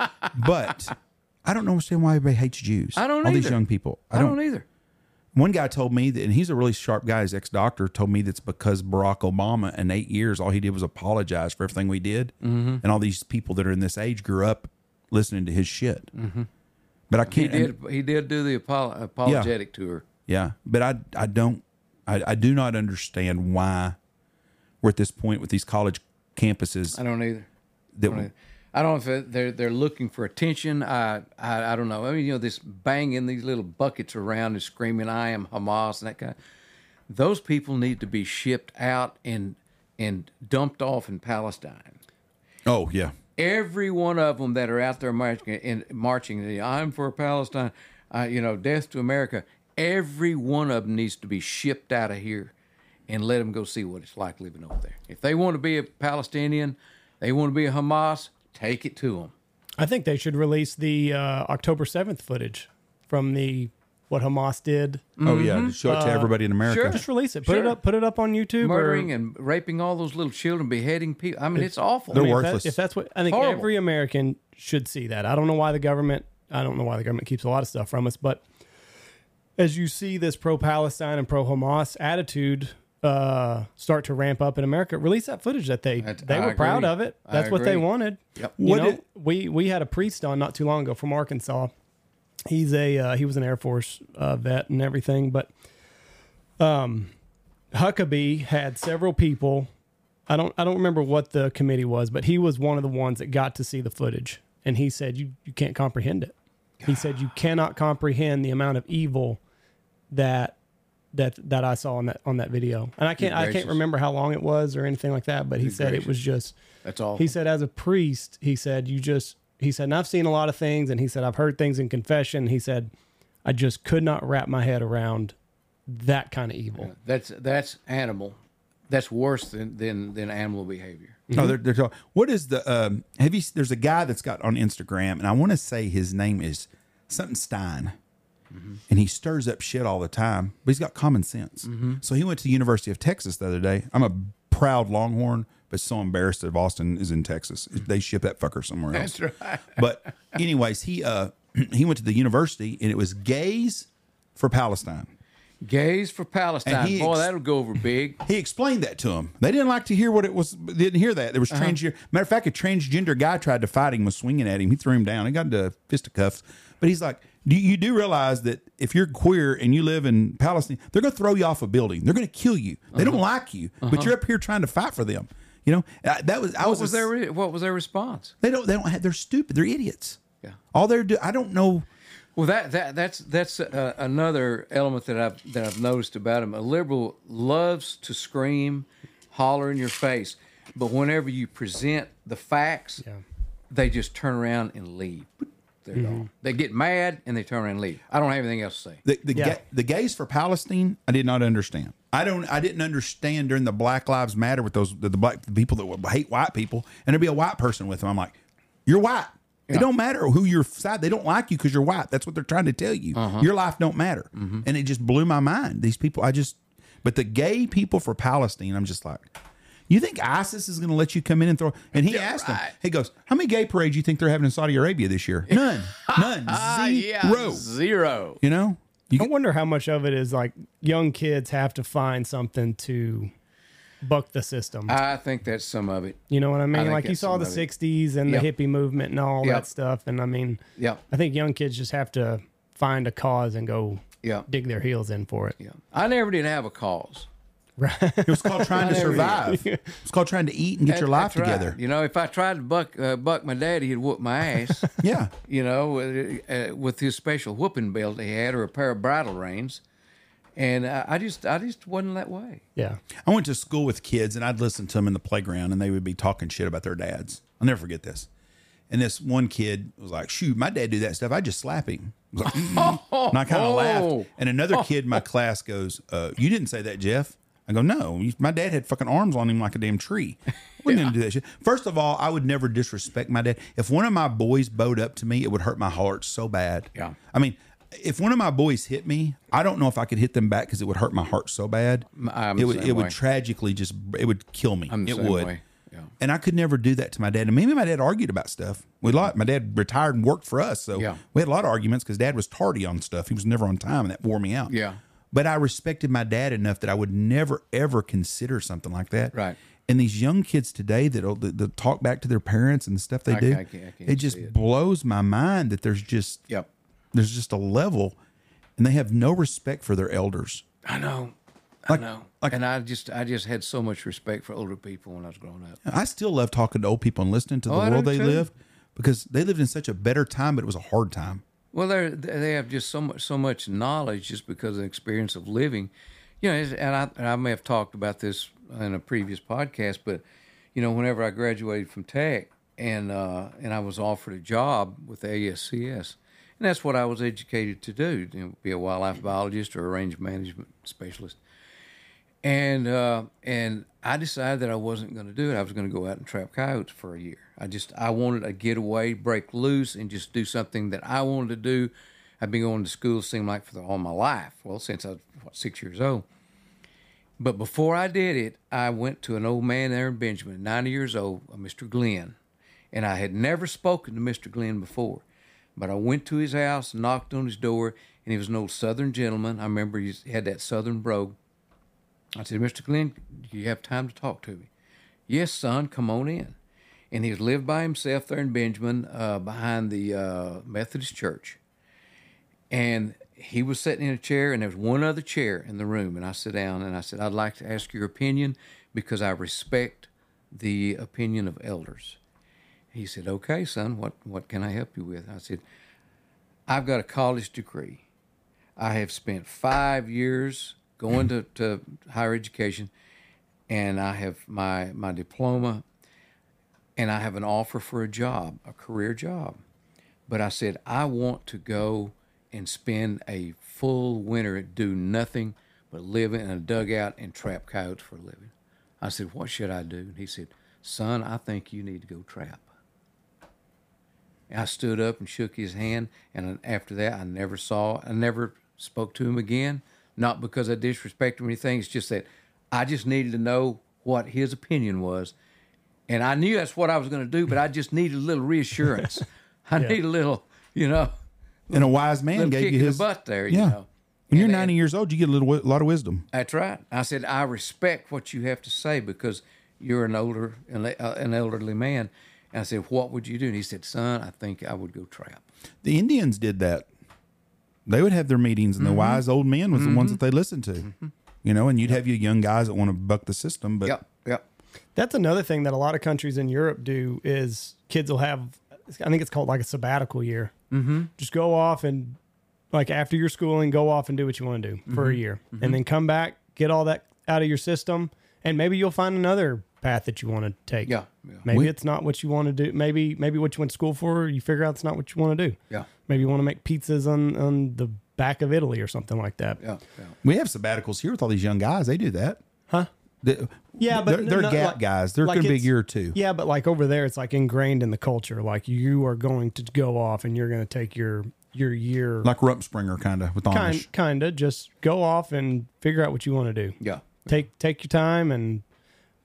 But I don't understand why everybody hates Jews. I don't All these either. young people. I don't either. One guy told me that, and he's a really sharp guy, his ex-doctor, told me that's because Barack Obama in eight years, all he did was apologize for everything we did. Mm-hmm. And all these people that are in this age grew up listening to his shit. Mm-hmm. But I He can't. did. He did do the apolo- apologetic tour. Yeah. But I, I don't, I, I do not understand why we're at this point with these college campuses. I don't either. that I don't, I don't know if they're they're looking for attention. I, I I don't know. I mean, you know, this banging these little buckets around and screaming, "I am Hamas" and that kind. Of, those people need to be shipped out and and dumped off in Palestine. Oh, yeah. Every one of them that are out there marching and marching, I'm for Palestine. Uh, you know, death to America. Every one of them needs to be shipped out of here and let them go see what it's like living over there. If they want to be a Palestinian, they want to be a Hamas. Take it to them. I think they should release the uh, October seventh footage from the what Hamas did. Oh, yeah. To show it to everybody in America. sure. Just release it. Put it Sure. up. Put it up on YouTube. Murdering or, and raping all those little children, beheading people. I mean, it's awful. They're I mean, if, worthless. that, if that's what I think, Horrible. every American should see that. I don't know why the government. I don't know why the government keeps a lot of stuff from us, but as you see this pro-Palestine and pro-Hamas attitude uh, start to ramp up in America, release that footage that they That- they I were proud agree. of it. I That's what they agree. wanted. Yep. You What know, did- we we had a priest on not too long ago from Arkansas. He's a uh, he was an Air Force uh, vet and everything, but um, Huckabee had several people. I don't I don't remember what the committee was, but he was one of the ones that got to see the footage, and he said you you can't comprehend it. He said you cannot comprehend the amount of evil that that that I saw on that on that video, and I can't I can't gracious. remember how long it was or anything like that. But he Good said it gracious. was just. That's all. He said, as a priest, he said, you just, he said, and I've seen a lot of things. And he said, I've heard things in confession. He said, I just could not wrap my head around that kind of evil. That's that's animal. That's worse than than, than animal behavior. No, they're, they're talking. What is the, um, have you, there's a guy that's got on Instagram, and I want to say his name is something Stein. And he stirs up shit all the time, but he's got common sense. So he went to the University of Texas the other day. I'm a proud Longhorn, but so embarrassed that Boston is in Texas. They ship that fucker somewhere else. That's right. But anyways, he uh he went to the university, and it was gays for Palestine. Gays for Palestine. And he Boy, ex- that'll go over big. He explained that to him. They didn't like to hear what it was. They didn't hear that. There was transgender. Matter of fact, a transgender guy tried to fight him, was swinging at him. He threw him down. He got into fisticuffs. But he's like, do you do realize that if you're queer and you live in Palestine, they're going to throw you off a building. They're going to kill you. They don't like you, but you're up here trying to fight for them. You know, Uh, that was I What was, was a- their re- What was their response? They don't. They don't. Have, they're stupid. They're idiots. Yeah. All they're do. I don't know. Well, that that that's that's uh, another element that I've that I've noticed about him. A liberal loves to scream, holler in your face, but whenever you present the facts, Yeah. they just turn around and leave. They're gone. They get mad and they turn around and leave. I don't have anything else to say. The the, Yeah. ga- the gays for Palestine, I did not understand. I don't. I didn't understand during the Black Lives Matter with those the, the black the people that would hate white people, and there'd be a white person with them. I'm like, you're white. It Yeah. don't matter who your side. They don't like you because you're white. That's what they're trying to tell you. Your life don't matter. And it just blew my mind. These people. I just. But the gay people for Palestine, I'm just like, You think ISIS is going to let you come in and throw? And he Yeah, asked right. him, he goes, how many gay parades do you think they're having in Saudi Arabia this year? None. None. Ah, Zero. yeah, zero. You know? You I get, wonder how much of it is like young kids have to find something to buck the system. I think that's some of it. You know what I mean? think Like you that's saw some the of it. sixties and Yep. the hippie movement and all Yep. that stuff. And I mean, Yeah, I think young kids just have to find a cause and go yeah, dig their heels in for it. yeah. I never did have a cause. it was called trying to I never survive. did. It's called trying to eat and get That- your life that's right. together. You know, if I tried to buck uh, buck my daddy, he'd whoop my ass. Yeah. you know, uh, uh, with his special whooping belt he had, or a pair of bridle reins. And uh, I just, I just wasn't that way. Yeah. I went to school with kids and I'd listen to them in the playground and they would be talking shit about their dads. I'll never forget this. And this one kid was like, shoot, my dad do that stuff. I just slap him. I was like, mm. And I kind of Oh. laughed. And another kid in my class goes, uh, you didn't say that, Jeff. I go, no, my dad had fucking arms on him like a damn tree. I wouldn't even do that shit. First of all, I would never disrespect my dad. If one of my boys bowed up to me, it would hurt my heart so bad. Yeah. I mean, if one of my boys hit me, I don't know if I could hit them back because it would hurt my heart so bad. I'm it the would same it way. would tragically just it would kill me. I'm the it same would. way. Yeah. And I could never do that to my dad. And maybe my dad argued about stuff. We lot. My dad retired and worked for us, so Yeah. we had a lot of arguments because Dad was tardy on stuff. He was never on time, and that wore me out. Yeah. But I respected my dad enough that I would never ever consider something like that. Right. And these young kids today that that, that talk back to their parents and the stuff they I- do, I can't- I can't it just see it. blows my mind that there's just Yep. there's just a level, and they have no respect for their elders. I know. Like- I know. like- and I just, I just had so much respect for older people when I was growing up. I still love talking to old people and listening to the Oh, I world do they too. live because they lived in such a better time, but it was a hard time. Well, they they have just so much so much knowledge just because of the experience of living, you know. And I and I may have talked about this in a previous podcast, but you know, whenever I graduated from Tech and uh, and I was offered a job with the A S C S, and that's what I was educated to do, you know, be a wildlife biologist or a range management specialist. And uh, and I decided that I wasn't going to do it. I was going to go out and trap coyotes for a year. I just I wanted to get away, break loose, and just do something that I wanted to do. I've been going to school, seemed like for the, all my life. Well, since I was what, six years old. But before I did it, I went to an old man there in Benjamin, ninety years old, a Mister Glenn, and I had never spoken to Mister Glenn before. But I went to his house, knocked on his door, and he was an old Southern gentleman. I remember he had that Southern brogue. I said, Mister Glenn, do you have time to talk to me? Yes, son, come on in. And he lived by himself there in Benjamin, uh, behind the uh, Methodist church. And he was sitting in a chair, and there was one other chair in the room. And I sat down, and I said, I'd like to ask your opinion because I respect the opinion of elders. He said, okay, son, what, what can I help you with? I said, I've got a college degree. I have spent five years going to, to higher education, and I have my, my diploma, and I have an offer for a job, a career job. But I said, I want to go and spend a full winter, do nothing but live in a dugout and trap coyotes for a living. I said, what should I do? And he said, son, I think you need to go trap. I stood up and shook his hand, and after that, I never saw, I never spoke to him again. Not because I disrespect him or anything. It's just that I just needed to know what his opinion was, and I knew that's what I was going to do. But I just needed a little reassurance. I Yeah. need a little, you know, And a wise man little gave kick you in his the butt there. Yeah. You know, When you're And- ninety years old, you get a little wi- lot of wisdom. That's right. I said I respect what you have to say because you're an older, an an elderly man. And I said, what would you do? And he said, son, I think I would go trap. The Indians did that. They would have their meetings, and the Mm-hmm. wise old men was the ones that they listened to. You know, and you'd have your young guys that want to buck the system. But Yep, yep. That's another thing that a lot of countries in Europe do is kids will have, I think it's called like a sabbatical year. Mm-hmm. Just go off and like after your schooling, go off and do what you want to do for a year and then come back, get all that out of your system. And maybe you'll find another path that you want to take. Yeah, yeah. Maybe We- it's not what you want to do. Maybe, maybe what you went to school for, you figure out it's not what you want to do. Yeah, Maybe you want to make pizzas on, on the back of Italy or something like that. yeah, yeah. we have sabbaticals here with all these young guys. They do that. Huh? They- Yeah, but they're, they're no, gap like- guys. They're like going to be a it's- year or two. Yeah, but like over there, it's like ingrained in the culture. Like you are going to go off and you're going to take your your year, Like Rumpspringer, kind of, with Amish. kind kind of just go off and figure out what you want to do. Yeah. Take take your time and,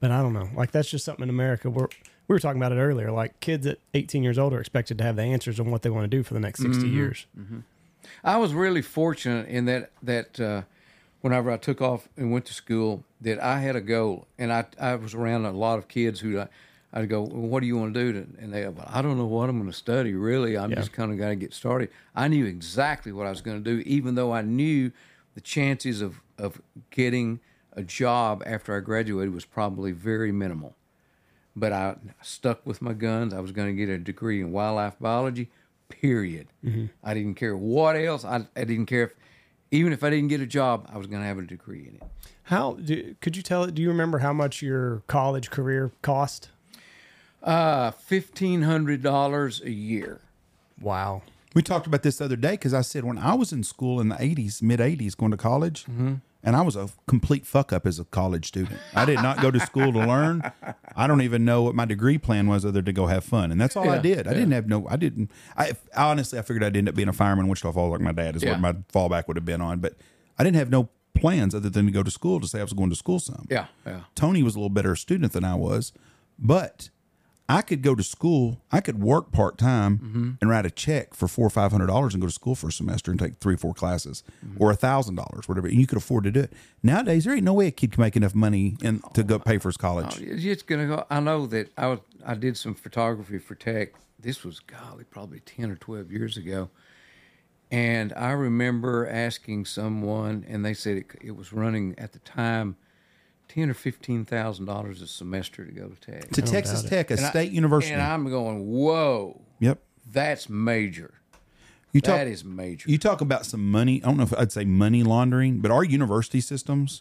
But I don't know. Like, that's just something in America. We're, we were talking about it earlier. Like, kids at eighteen years old are expected to have the answers on what they want to do for the next sixty Mm-hmm. years. Mm-hmm. I was really fortunate in that that uh, whenever I took off and went to school, that I had a goal, and I I was around a lot of kids who I, I'd go, well, "What do you want to do?" To, and they go, well, "I don't know what I'm going to study. Really, I'm Yeah. just kind of going to get started." I knew exactly what I was going to do, even though I knew the chances of of getting a job after I graduated was probably very minimal. But I stuck with my guns. I was going to get a degree in wildlife biology. Period. Mm-hmm. I didn't care what else. I, I didn't care if, even if I didn't get a job, I was going to have a degree in it. How do, could you tell? Do you remember how much your college career cost? Uh, fifteen hundred dollars a year. Wow. We talked about this the other day because I said when I was in school in the eighties, mid eighties, going to college, Mm-hmm. and I was a complete fuck up as a college student. I did not go to school to learn. I don't even know what my degree plan was other than to go have fun, and that's all I Yeah, did. I yeah. didn't have no. I didn't. I honestly, I figured I'd end up being a fireman in Wichita Falls like my dad is Yeah. what my fallback would have been on, but I didn't have no plans other than to go to school to say I was going to school some. Yeah, yeah. Tony was a little better student than I was, but I could go to school. I could work part time Mm-hmm. and write a check for four or five hundred dollars and go to school for a semester and take three or four classes, Mm-hmm. or a thousand dollars, whatever. And you could afford to do it. Nowadays, there ain't no way a kid can make enough money and to go pay for his college. It's just gonna go. I know that I was. I did some photography for Tech. This was golly, probably ten or twelve years ago. And I remember asking someone, and they said it, it was running at the time ten or fifteen thousand dollars a semester to go to Tech. to Texas doubt it. Tech, a And I- state university. And I'm going, whoa, yep. that's major. You talk. That is major. You talk about some money. I don't know if I'd say money laundering, but our university systems.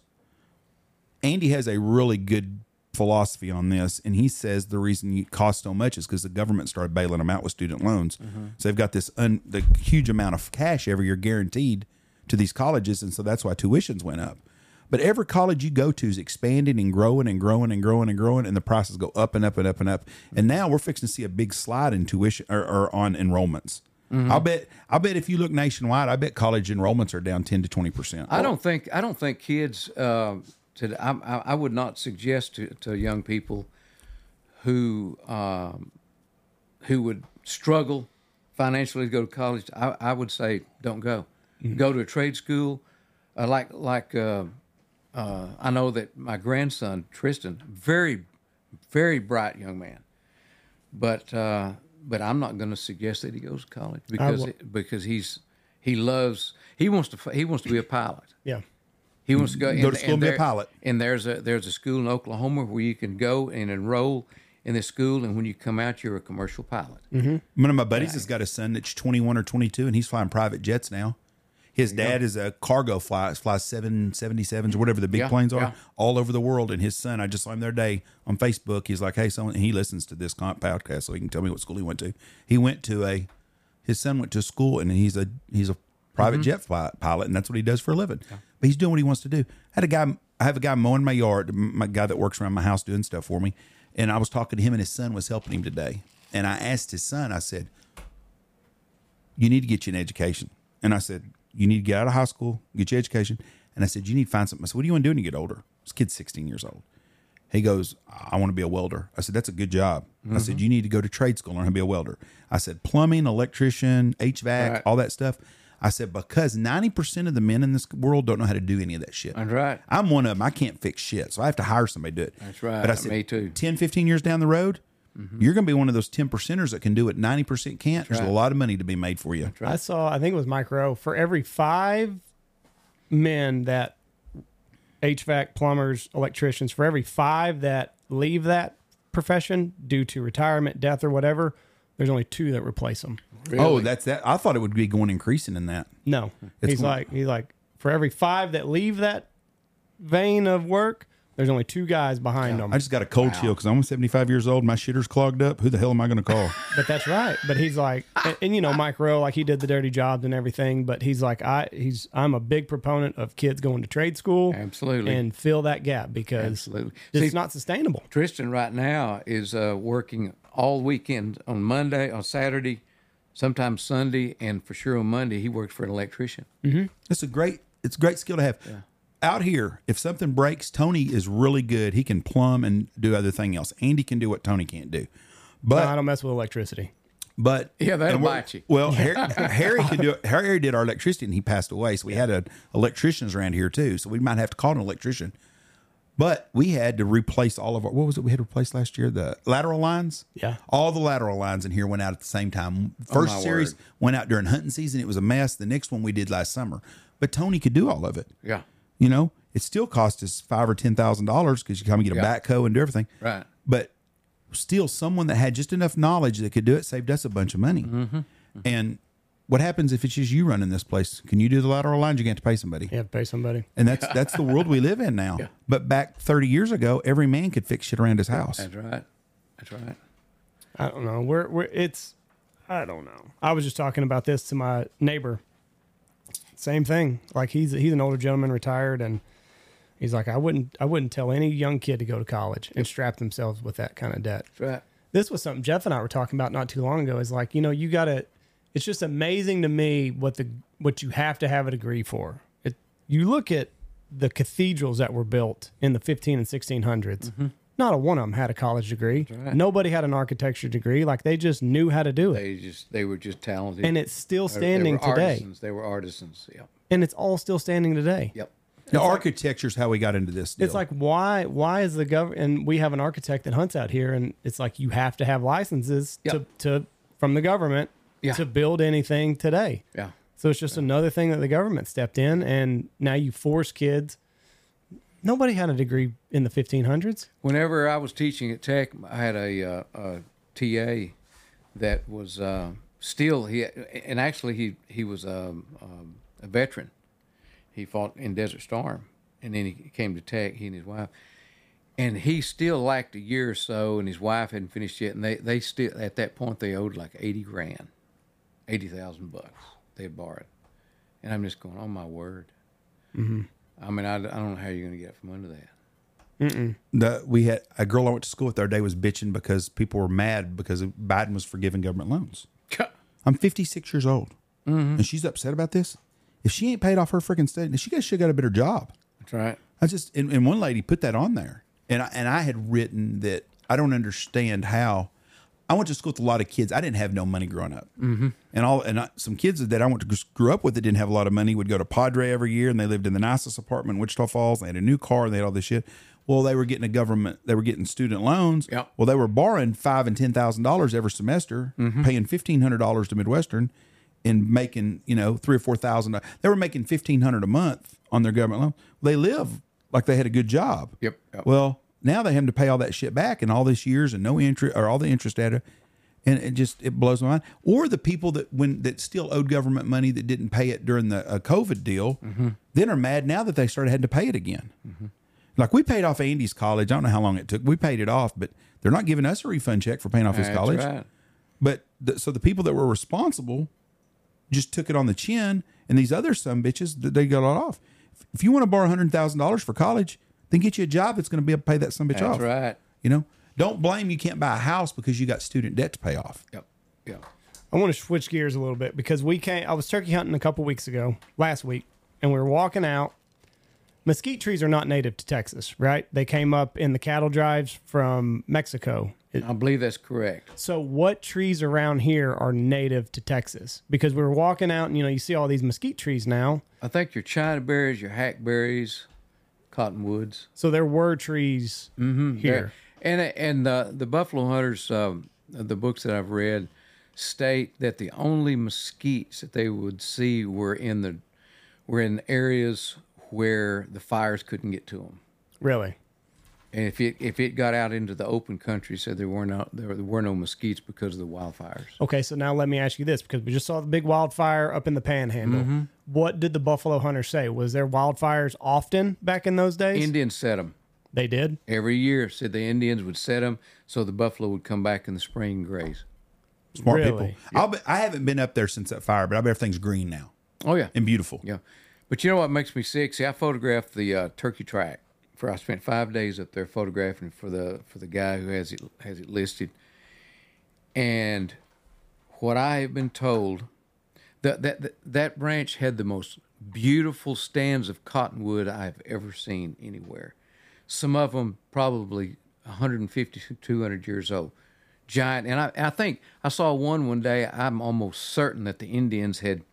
Andy has a really good philosophy on this, and he says the reason it costs so much is because the government started bailing them out with student loans. So they've got this un, the huge amount of cash every year guaranteed to these colleges, and so that's why tuitions went up. But every college you go to is expanding and growing and growing and growing and growing, and the prices go up and up and up and up. And now we're fixing to see a big slide in tuition or, or on enrollments. I'll bet. I bet if you look nationwide, I bet college enrollments are down ten to twenty percent. I don't think I don't think kids. Uh, to, I, I I would not suggest to, to young people who um, who would struggle financially to go to college. I, I would say don't go. Go to a trade school, uh, like like uh, uh, I know that my grandson Tristan, very very bright young man, but uh, but I'm not going to suggest that he goes to college because will- it, because he's he loves he wants to he wants to be a pilot. Yeah. He wants to go, Go to school and be a there- pilot. And there's a there's a school in Oklahoma where you can go and enroll in this school, and when you come out, you're a commercial pilot. One of my buddies has got a son that's twenty-one or twenty-two, and he's flying private jets now. His dad is a cargo fly, flies seven seventy-sevens or whatever the big Yeah, planes are yeah. all over the world. And his son, I just saw him the other day on Facebook. He's like, hey, someone, and he listens to this comp podcast so he can tell me what school he went to. He went to a, his son went to school, and he's a he's a private Mm-hmm. jet fly, pilot, and that's what he does for a living. But he's doing what he wants to do. I had a guy, I have a guy mowing my yard, my guy that works around my house doing stuff for me. And I was talking to him, and his son was helping him today. And I asked his son, I said, you need to get you an education. And I said, you need to get out of high school, get your education. And I said, you need to find something. I said, what do you want to do when you get older? This kid's sixteen years old. He goes, I want to be a welder. I said, that's a good job. I said, you need to go to trade school and learn how to be a welder. I said, plumbing, electrician, H V A C, Right. all that stuff. I said, because ninety percent of the men in this world don't know how to do any of that shit. That's right. I'm one of them. I can't fix shit. So I have to hire somebody to do it. That's right. But I said, Me too. ten, fifteen years down the road, you're going to be one of those ten percenters that can do it. ninety percent can't. There's right. a lot of money to be made for you. I saw, I think it was Mike Rowe, for every five men that H V A C, plumbers, electricians, for every five that leave that profession due to retirement, death, or whatever, there's only two that replace them. Oh, that's that. I thought it would be going increasing in that. No, It's he's one- like, he's like, for every five that leave that vein of work, there's only two guys behind them. I just got a cold chill because I'm seventy-five years old. My shitter's clogged up. Who the hell am I going to call? But that's right. But he's like, and, and you know, Mike Rowe, like he did the dirty jobs and everything. But he's like, I, he's, I'm a big proponent of kids going to trade school, Absolutely. and fill that gap because Absolutely. it's See, not sustainable. Tristan right now is uh, working all weekend on Monday, on Saturday, sometimes Sunday, and for sure on Monday he works for an electrician. It's a great, it's a great skill to have. out here, if something breaks, Tony is really good. He can plumb and do other thing else. Andy can do what Tony can't do. But No, I don't mess with electricity. But Yeah, that'll and we're- bite you. Well, Harry, Harry could do it. Harry did our electricity, and he passed away. So we had a electricians around here too. So we might have to call an electrician. But we had to replace all of our. What was it we had to replace last year? The lateral lines. Yeah. All the lateral lines in here went out at the same time. First my series word. went out during hunting season. It was a mess. The next one we did last summer. But Tony could do all of it. Yeah. You know, it still cost us five or ten thousand dollars because you come and get a Yeah. backhoe and do everything. Right. But still, someone that had just enough knowledge that could do it saved us a bunch of money. Mm-hmm. And what happens if it's just you running this place? Can you do the lateral lines? You have to pay somebody. You have to pay somebody. And that's that's the world we live in now. Yeah. But back thirty years ago, every man could fix shit around his house. That's right. That's right. I don't know. We're we're it's I don't know. I was just talking about this to my neighbor. Same thing. Like he's he's an older gentleman, retired, and he's like, I wouldn't I wouldn't tell any young kid to go to college and strap themselves with that kind of debt. That's right. This was something Jeff and I were talking about not too long ago. Is like, you know, you gotta it's just amazing to me what the what you have to have a degree for. It you look at the cathedrals that were built in the fifteen and sixteen hundreds. Mm-hmm. Not a one of them had a college degree. right. Nobody had an architecture degree. Like they just knew how to do it. They just they were just talented. And it's still They- they standing were today. Artisans. They were artisans. Yep. And it's all still standing today. Yep. The architecture's how we got into this deal. It's like why why is the government, and we have an architect that hunts out here, and it's like you have to have licenses Yep. to, to from the government Yeah. to build anything today. Yeah. So it's just another thing that the government stepped in, and now you force kids. Nobody had a degree in the fifteen hundreds. Whenever I was teaching at Tech, I had a, uh, a T A that was uh, still he, and actually he he was um, um, a veteran. He fought in Desert Storm, and then he came to Tech. He and his wife, and he still lacked a year or so, and his wife hadn't finished yet. And they they still at that point they owed like eighty grand, eighty thousand bucks they had borrowed, and I'm just going, oh my word. Mm-hmm. I mean, I, I don't know how you're going to get from under that. the, we had a girl I went to school with the other day was bitching because people were mad because Biden was forgiving government loans. I'm fifty-six years old, and she's upset about this. If she ain't paid off her freaking study, she should have got a better job. That's right. I just and, and one lady put that on there, and I, and I had written that I don't understand how. I went to school with a lot of kids. I didn't have no money growing up, mm-hmm. and all and I, some kids that I went to grew up with that didn't have a lot of money would go to Padre every year, and they lived in the nicest apartment in Wichita Falls. And they had a new car, and they had all this shit. Well, they were getting a government, they were getting student loans. Yep. Well, they were borrowing five and ten thousand dollars every semester, Mm-hmm. paying fifteen hundred dollars to Midwestern, and making you know three or four thousand. They were making fifteen hundred a month on their government loan. They live like they had a good job. Yep, yep. Well, now they have to pay all that shit back, and all this years and no interest or all the interest at it, and it just it blows my mind. Or the people that when that still owed government money that didn't pay it during the uh, COVID deal, Mm-hmm. then are mad now that they started having to pay it again. Mm-hmm. Like we paid off Andy's college. I don't know how long it took. We paid it off, but they're not giving us a refund check for paying off his That's college. right. But the, so the people that were responsible just took it on the chin, and these other some bitches they got it off. If you want to borrow hundred thousand dollars for college, then get you a job that's going to be able to pay that some bitch That's off. right. You know, don't blame you can't buy a house because you got student debt to pay off. Yep. Yep. I want to switch gears a little bit because we came. I was turkey hunting a couple weeks ago, last week, and we were walking out. Mesquite trees are not native to Texas, right? They came up in the cattle drives from Mexico. It- I believe that's correct. so what trees around here are native to Texas? Because we were walking out and, you know, you see all these mesquite trees now. I think your China berries, your hackberries, cottonwoods. So there were trees Mm-hmm. here. And and uh, the Buffalo Hunters, um, the books that I've read, state that the only mesquites that they would see were in the were in areas where the fires couldn't get to them. Really? And if it if it got out into the open country, said there were no there were no mesquites because of the wildfires. Okay, so now let me ask you this, because we just saw the big wildfire up in the Panhandle. Mm-hmm. What did the Buffalo Hunters say? Was there wildfires often back in those days? Indians set them They did? every year. Said the Indians would set them so the buffalo would come back in the spring and graze. Smart Really? people. I'll be, I haven't been up there since that fire, but I bet everything's green now Oh yeah, and beautiful. yeah. But you know what makes me sick? See, I photographed the uh, turkey track. For I spent five days up there photographing for the for the guy who has it has it listed. And what I have been told, that that that, that ranch had the most beautiful stands of cottonwood I've ever seen anywhere. Some of them probably one hundred fifty to two hundred years old. Giant. And I, I think I saw one one day. I'm almost certain that the Indians had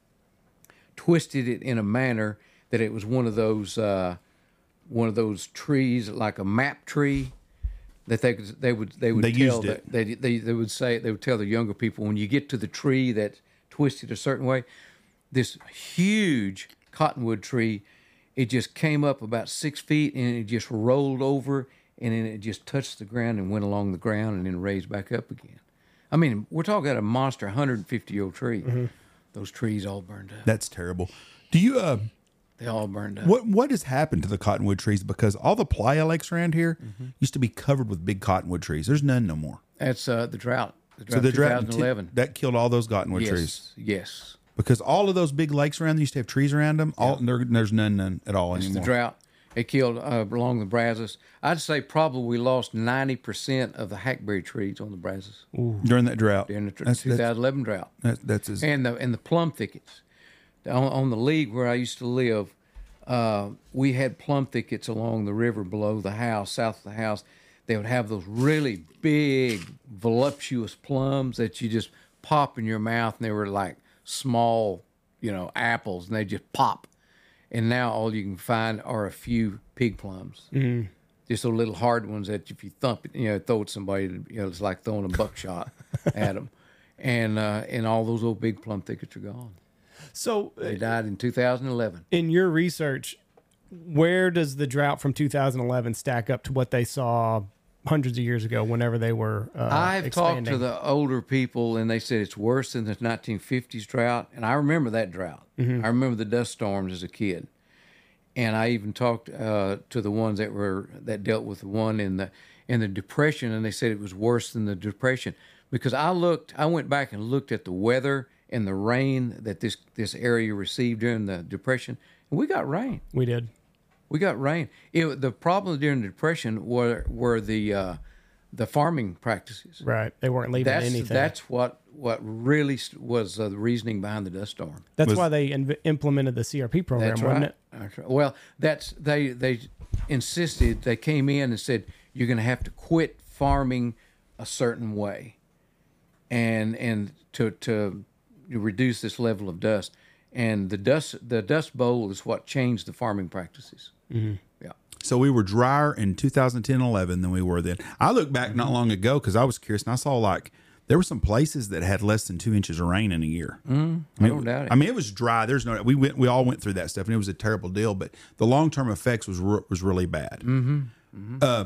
twisted it in a manner that it was one of those uh, one of those trees, like a map tree, that they could, they would they would They tell used it. that they, they they would say they would tell the younger people, when you get to the tree that twisted a certain way, this huge cottonwood tree, it just came up about six feet and it just rolled over, and then it just touched the ground and went along the ground and then raised back up again. I mean, we're talking about a monster one hundred fifty year old tree. Mm-hmm. Those trees all burned up. That's terrible. Do you uh They all burned up. what what has happened to the cottonwood trees? Because all the playa lakes around here Mm-hmm. used to be covered with big cottonwood trees. There's none no more. That's uh, the drought. The drought So the drought in twenty eleven. that killed all those cottonwood yes, trees. yes. Because all of those big lakes around there used to have trees around them. All there, there's none, none at all It's anymore. the drought. It killed uh, along the Brazos. I'd say probably we lost ninety percent of the hackberry trees on the Brazos During that drought. during the tr- that's, that's, twenty eleven drought. that's, that's as, And the and the plum thickets. On, on the league where I used to live, uh, we had plum thickets along the river below the house, south of the house. They would have those really big, voluptuous plums that you just pop in your mouth, and they were like small, you know, apples, and they just pop. And now all you can find are a few pig plums. Mm-hmm. Just those little hard ones that if you thump it, you know, throw at somebody, you know, it's like throwing a buckshot at them. And uh, and all those old big plum thickets are gone. So, uh, They died in two thousand eleven. in your research, where does the drought from two thousand eleven stack up to what they saw hundreds of years ago whenever they were uh, I've expanding? talked to the older people, and they said it's worse than the nineteen fifties drought. And I remember that drought. Mm-hmm. I remember the dust storms as a kid. And I even talked uh, to the ones that were that dealt with the one in the in the Depression, and they said it was worse than the Depression. Because I looked, I went back and looked at the weather and the rain that this this area received during the Depression, and we got rain. We did. We got rain. It, the problem during the Depression were were the uh, the farming practices. Right. They weren't leaving That's anything. that's what what really was uh, the reasoning behind the dust storm. That's was- why they inv- implemented the C R P program, That's wasn't right. it? That's right. Well, that's they they insisted. They came in and said you're going to have to quit farming a certain way, and and to to reduce this level of dust. And the dust the dust bowl is what changed the farming practices. Mm-hmm. Yeah. So we were drier in two thousand ten, eleven than we were then. I looked back not long ago because I was curious, and I saw like there were some places that had less than two inches of rain in a year. Mm, I, mean, don't doubt it. I mean, it was dry. There's no. We went. We all went through that stuff, and it was a terrible deal. But the long term effects was re- was really bad. Mm-hmm. Mm-hmm. Uh,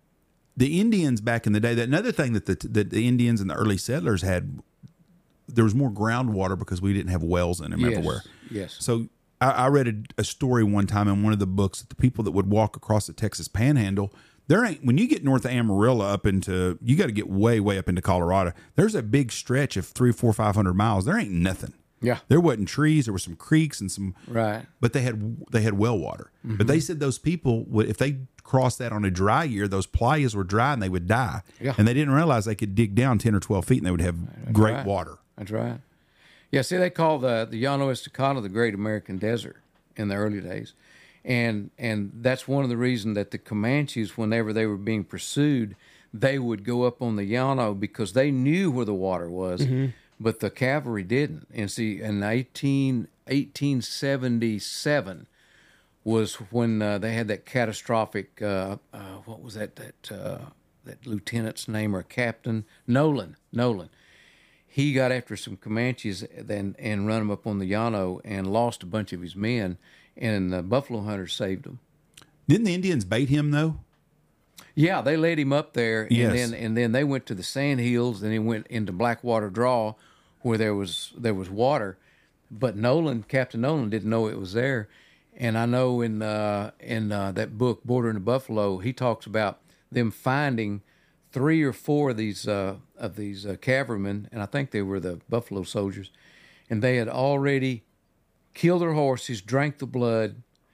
the Indians back in the day. That another thing that the that the Indians and the early settlers had. There was more groundwater because we didn't have wells in them Yes. everywhere. Yes. So I, I read a, a story one time in one of the books that the people that would walk across the Texas Panhandle, there ain't when you get north of Amarillo up into you got to get way way up into Colorado. There's a big stretch of three, four, five hundred miles. There ain't nothing. Yeah. There wasn't trees. There were some creeks and some Right. but they had they had well water. But they said those people would if they crossed that on a dry year, those playas were dry and they would die. Yeah. And they didn't realize they could dig down ten or twelve feet and they would have great right. water. That's right. Yeah, see, they call the the Llano Estacado the Great American Desert in the early days, and and that's one of the reasons that the Comanches, whenever they were being pursued, they would go up on the Llano because they knew where the water was, but the cavalry didn't. And see, in eighteen, eighteen seventy-seven was when uh, they had that catastrophic. Uh, uh, what was that? That uh, that lieutenant's name or captain? Nolan. Nolan. He got after some Comanches then and run them up on the Llano and lost a bunch of his men, and the buffalo hunters saved them. Didn't the Indians bait him though? Yeah, they laid him up there, and Yes. then and then they went to the Sand Hills, and he went into Blackwater Draw, where there was there was water, but Nolan, Captain Nolan, didn't know it was there. And I know in uh, in uh, that book Bordering the Buffalo, he talks about them finding three or four of these uh, of these uh, cavalrymen, and I think they were the Buffalo soldiers, and they had already killed their horses, drank the blood,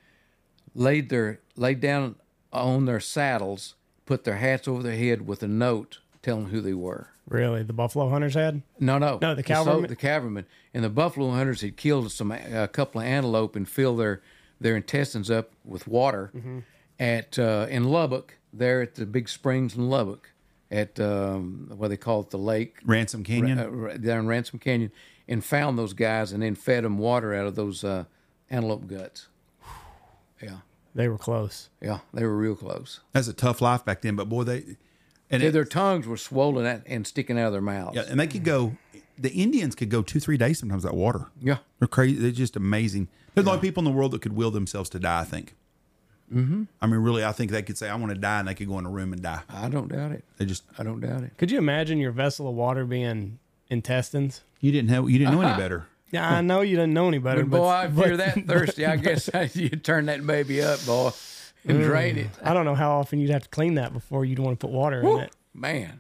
laid their laid down on their saddles, put their hats over their head with a note telling who they were. Really? The buffalo hunters had? No, no, No, the so- cavalrymen? The cavalrymen and the buffalo hunters had killed some a couple of antelope and filled their their intestines up with water Mm-hmm. at uh, in Lubbock, there at the big springs in Lubbock, at um, what they call it, the lake Ransom Canyon. uh, ra- there in Ransom Canyon, and found those guys and then fed them water out of those uh, antelope guts. Yeah, They were close. yeah, they were real close. That's a tough life back then, but boy, they and Yeah, it, their tongues were swollen at, and sticking out of their mouths. yeah, and they could go. The Indians could go two, three days sometimes without water. Yeah. They're crazy. They're just amazing. They're the only people in the world that could will themselves to die. I think. Mm-hmm. I mean, really, I think they could say, "I want to die," and they could go in a room and die. I don't doubt it. They just I don't doubt it. Could you imagine your vessel of water being intestines? you didn't have you didn't know any better. Yeah, I know you didn't know any better, But boy, but, if you're that thirsty, I guess you turn that baby up, boy, and drain it. I don't know how often you'd have to clean that before you'd want to put water in it. Man,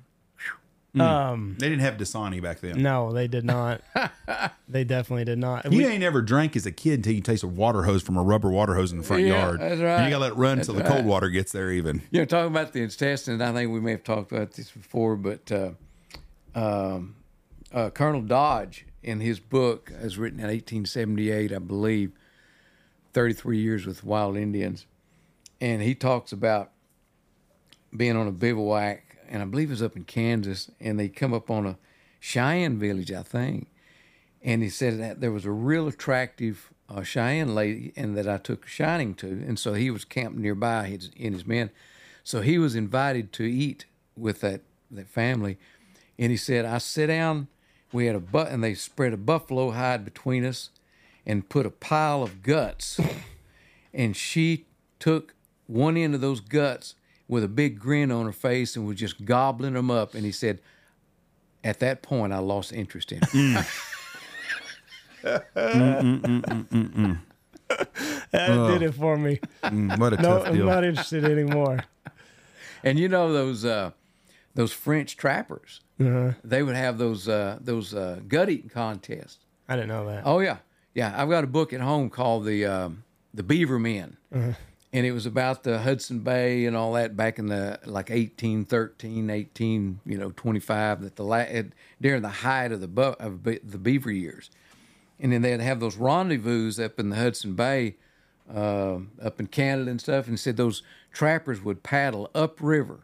Um, They didn't have Dasani back then. no, they did not. They definitely did not. You We- ain't ever drank as a kid until you taste a water hose from a rubber water hose in the front Yeah, yard. that's And right. you got to let it run until the cold water gets there. Even you know, talking about the intestines, I think we may have talked about this before, but uh, um, uh, Colonel Dodge, in his book, as written in eighteen seventy-eight, I believe, thirty-three years with wild Indians, and he talks about being on a bivouac, and I believe it was up in Kansas, and they come up on a Cheyenne village, I think, and he said that there was a real attractive uh, Cheyenne lady, and that I took a shining to, and so he was camped nearby, his, and his men, so he was invited to eat with that that family, and he said, I sit down, we had a but, and they spread a buffalo hide between us, and put a pile of guts, and she took one end of those guts with a big grin on her face and was just gobbling them up. And he said, at that point, I lost interest in her. that did it for me. Mm, what a No, tough I'm deal. not interested anymore. And you know those uh, those French trappers, Uh-huh. they would have those uh, those uh, gut eating contests. I didn't know that. Oh yeah, yeah. I've got a book at home called the um, the Beaver Men, and it was about the Hudson Bay and all that back in the like eighteen thirteen, eighteen, you know, twenty-five. That the la- at, during the height of the bu- of be- the beaver years, and then they'd have those rendezvous up in the Hudson Bay, uh, up in Canada and stuff. And said those trappers would paddle upriver,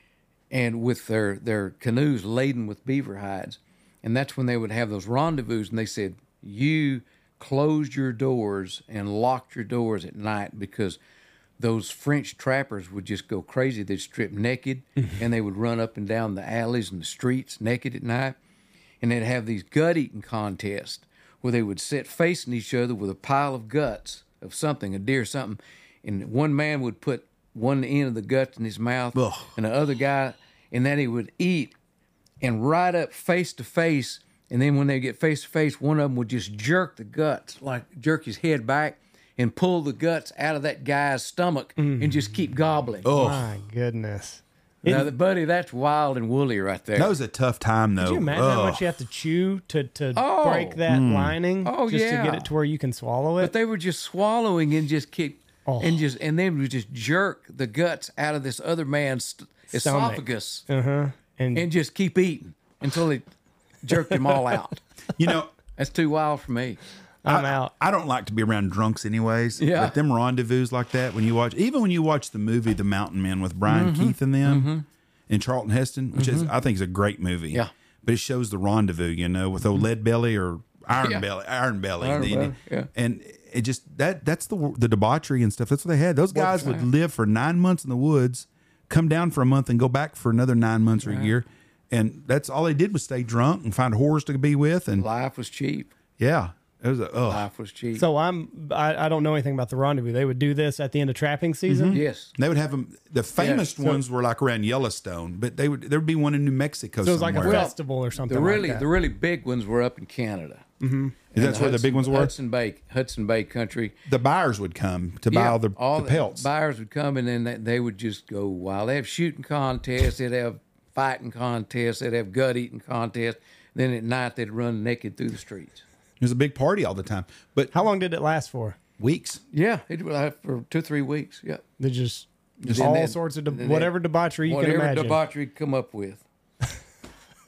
and with their their canoes laden with beaver hides. And that's when they would have those rendezvous, and they said, you closed your doors and locked your doors at night because those French trappers would just go crazy. They'd strip naked, and they would run up and down the alleys and the streets naked at night. And they'd have these gut-eating contests where they would sit facing each other with a pile of guts of something, a deer, something. And one man would put one end of the guts in his mouth, Ugh. and the other guy, and then he would eat and right up face to face. And then when they get face to face, one of them would just jerk the guts, like jerk his head back and pull the guts out of that guy's stomach and just keep gobbling. Oh, My goodness. Now, the- buddy, that's wild and woolly right there. that was a tough time, though. Could you imagine how Ugh. much you have to chew to, to Oh. break that lining Oh, just to yeah. get it to where you can swallow it? But they were just swallowing and just keep Oh. and just and they would just jerk the guts out of this other man's st- Stomach. esophagus uh-huh. And, and just keep eating until they jerked them all out. You know, That's too wild for me. I'm I, out. I don't like to be around drunks, anyways. Yeah. But them rendezvous like that, when you watch, even when you watch the movie The Mountain Men with Brian Mm-hmm. Keith and them and Charlton Heston, which is I think is a great movie. Yeah. But it shows the rendezvous, you know, with old Lead Belly or Iron Yeah. Belly, Iron Belly, Iron The- Belly, yeah. and it just that that's the the debauchery and stuff. That's what they had. Those guys would fine. live for nine months in the woods, come down for a month, and go back for another nine months or a year. And that's all they did was stay drunk and find whores to be with, and Life was cheap. yeah, it was a oh. Life was cheap. So I'm I, I don't know anything about the rendezvous. They would do this at the end of trapping season. yes. They would have them. The famous so- ones were like around Yellowstone, but they would there would be one in New Mexico. So it was like a somewhere. festival or something. The really like that. the really big ones were up in Canada. Is that where the big ones were? Hudson Bay, Hudson Bay country. The buyers would come to buy all the, all the pelts. buyers would come, and then they, they would just go wild. They have shooting contests. They'd have fighting contests. They'd have gut eating contests. Then at night they'd run naked through the streets. It was a big party all the time, but How long did it last for? weeks. Yeah, it would have for two three weeks. Yeah, They just, just Then all they- sorts of de- then they- whatever debauchery you whatever can imagine. debauchery come up with.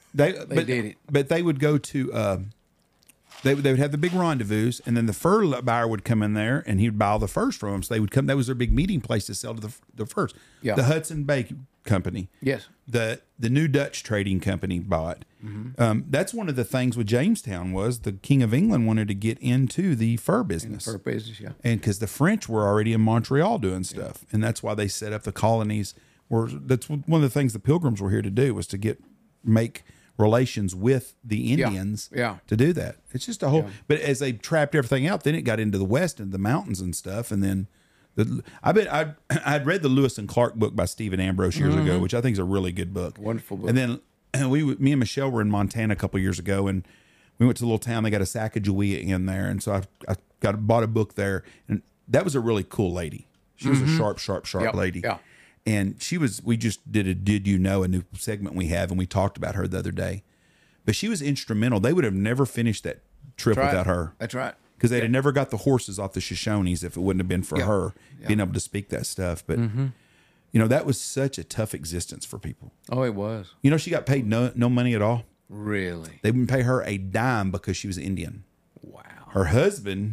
They, They but, did it. But they would go to, uh, they, would- they would have the big rendezvous, and then the fur buyer would come in there, and he'd buy all the furs from them. So they would come. That was their big meeting place to sell to the, the furs. Yeah. The Hudson Bay Company. Yes. The the New Dutch Trading Company bought. Mm-hmm. Um, that's one of the things with Jamestown was the King of England wanted to get into the fur business. Fur business, yeah. And because the French were already in Montreal doing stuff, and that's why they set up the colonies. Where that's one of the things the Pilgrims were here to do was to get make relations with the Indians. yeah. To do that, it's just a whole. But as they trapped everything out, then it got into the West and the mountains and stuff, and then. The, I bet I I'd read the Lewis and Clark book by Stephen Ambrose years Mm-hmm. ago, which I think is a really good book. Wonderful book. And then and we, me and Michelle were in Montana a couple years ago, and we went to a little town. They got a Sacagawea in there, and so I, I got bought a book there, and that was a really cool lady. She was a sharp, sharp, sharp Yep, lady. yeah. And she was. We just did a Did You Know, a new segment we have, and we talked about her the other day. But she was instrumental. They would have never finished that trip That's right. without her. That's right. Because they'd have never got the horses off the Shoshones if it wouldn't have been for Yeah. her being able to speak that stuff. But you know, that was such a tough existence for people. Oh, it was. You know, she got paid no no money at all. Really? They wouldn't pay her a dime because she was Indian. Wow. Her husband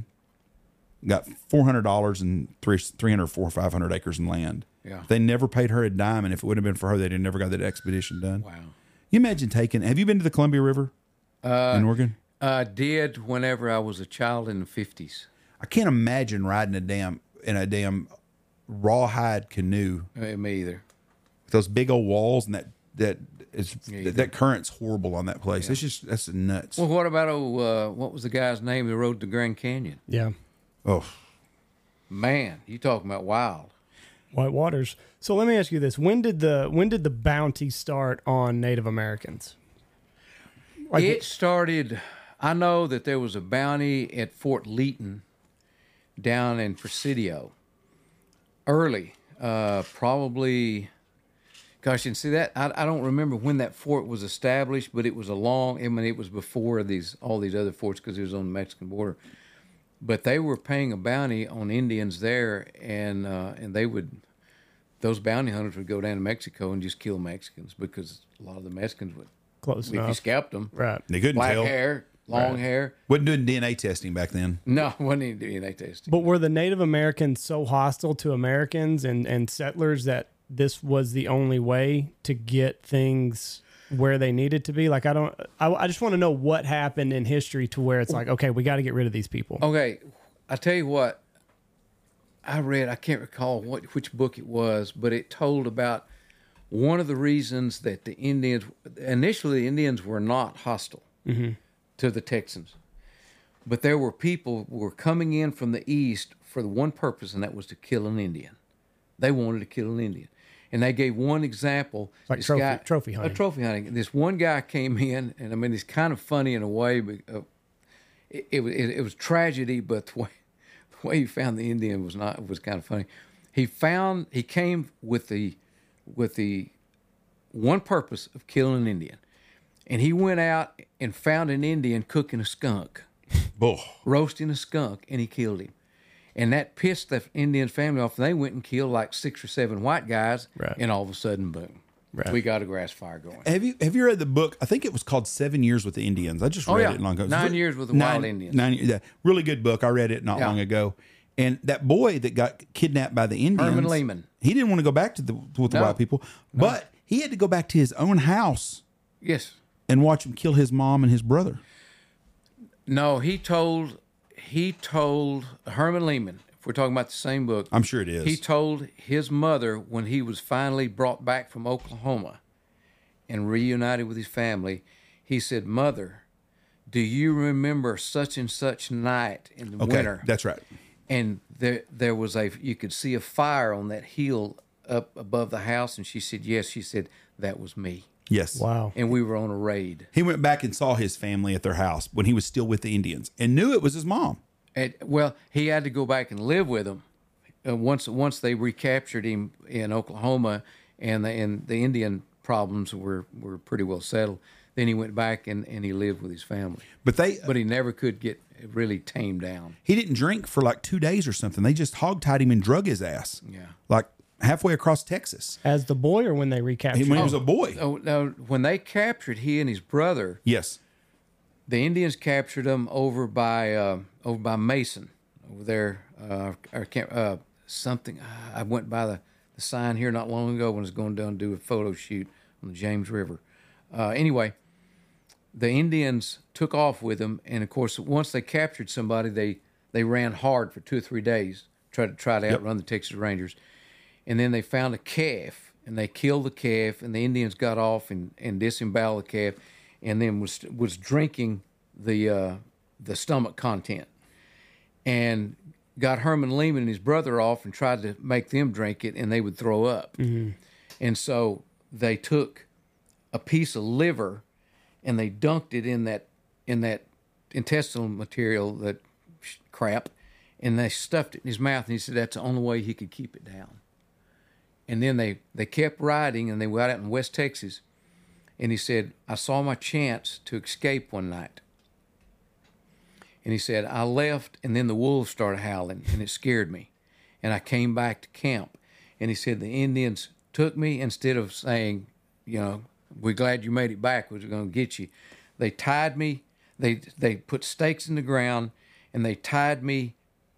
got four hundred dollars and three three hundred four five hundred acres in land. Yeah. They never paid her a dime, and if it wouldn't have been for her, they'd have never got that expedition done. Wow. You imagine taking? Have you been to the Columbia River Uh, in Oregon? I did whenever I was a child in the fifties. I can't imagine riding a damn in a damn rawhide canoe Uh, me either. with those big old walls and that that is Yeah, you that, that current's horrible on that place. It's just that's nuts. Well, what about oh, uh, what was the guy's name that rode the Grand Canyon? Yeah. Oh, Man, you talking about wild? White Waters. So let me ask you this: When did the when did the bounty start on Native Americans? Like, It started. I know that there was a bounty at Fort Leaton down in Presidio early, uh, probably. Gosh, and see that I, I don't remember when that fort was established, but it was a long. I mean, it was before these all these other forts because it was on the Mexican border. But they were paying a bounty on Indians there, and uh, and they would. Those bounty hunters would go down to Mexico and just kill Mexicans because a lot of the Mexicans would. close If you enough. scalped them, Right. they couldn't black tell. hair, long Right. hair. Wasn't doing D N A testing back then. No, wasn't even doing that testing. But were the Native Americans so hostile to Americans and, and settlers that this was the only way to get things where they needed to be? Like, I don't, I, I just want to know what happened in history to where it's like, okay, we got to get rid of these people. Okay, I tell you what, I read. I can't recall what which book it was, but it told about one of the reasons that the Indians initially the Indians were not hostile to the Texans, but there were people who were coming in from the east for the one purpose, and that was to kill an Indian. They wanted to kill an Indian, and they gave one example. Like This trophy- trophy A hunting. trophy hunting. This one guy came in, and I mean, it's kind of funny in a way, but uh, it, it, was- it, it was tragedy, but the way, the way he found the Indian was not was kind of funny. He found he came with the with the one purpose of killing an Indian, and he went out and found an Indian cooking a skunk, Oh, roasting a skunk, and he killed him. And that pissed the Indian family off. And they went and killed like six or seven white guys, Right. and all of a sudden, boom, Right. we got a grass fire going. have you have you read the book? I think it was called Seven Years with the Indians. I just Oh, read yeah. it long ago. Nine Years with the Nine- Wild Indians. Nine, yeah, really good book. I read it not Yeah. long ago. And that boy that got kidnapped by the Indians, Herman Lehman. he didn't want to go back to the with the No. white people, but he had to go back to his own house Yes. and watch him kill his mom and his brother. No, he told he told Herman Lehman. If we're talking about the same book, I'm sure it is. he told his mother when he was finally brought back from Oklahoma and reunited with his family. He said, "Mother, do you remember such and such night in the okay, winter?" that's right. And there there was a you could see a fire on that hill up above the house, and she said, "Yes." She said, "That was me." Yes. Wow. And we were on a raid. He went back and saw his family at their house when he was still with the Indians and knew it was his mom. And, well, he had to go back and live with them uh, once once they recaptured him in Oklahoma, and the and the Indian problems were, were pretty well settled. Then he went back and, and he lived with his family, But they but he never could get really tamed down. he didn't drink for like two days or something. They just hogtied him and drug his ass. Yeah. Like halfway across Texas. As the boy, or when they recaptured When he him? was a boy. Oh, now, when they captured he and his brother, Yes. the Indians captured them over by uh, over by Mason, over there. Uh, I can't uh, something. I went by the, the sign here not long ago when I was going down to do a photo shoot on the James River. Uh, anyway, the Indians took off with them, and of course, once they captured somebody, they they ran hard for two or three days, tried to try to outrun the Texas Rangers, and then they found a calf, and they killed the calf, and the Indians got off and, and disemboweled the calf, and then was was drinking the uh, the stomach content, and got Herman Lehman and his brother off and tried to make them drink it, and they would throw up, mm-hmm. and so they took a piece of liver, and they dunked it in that in that intestinal material, that crap, and they stuffed it in his mouth, and he said that's the only way he could keep it down. And then they, they kept riding, and they went out in West Texas, and he said, I saw my chance to escape one night. And he said, I left, and then the wolves started howling, and it scared me. And I came back to camp. And he said, the Indians took me, instead of saying, you know, we're glad you made it back, we're going to get you. They tied me, they they put stakes in the ground, and they tied me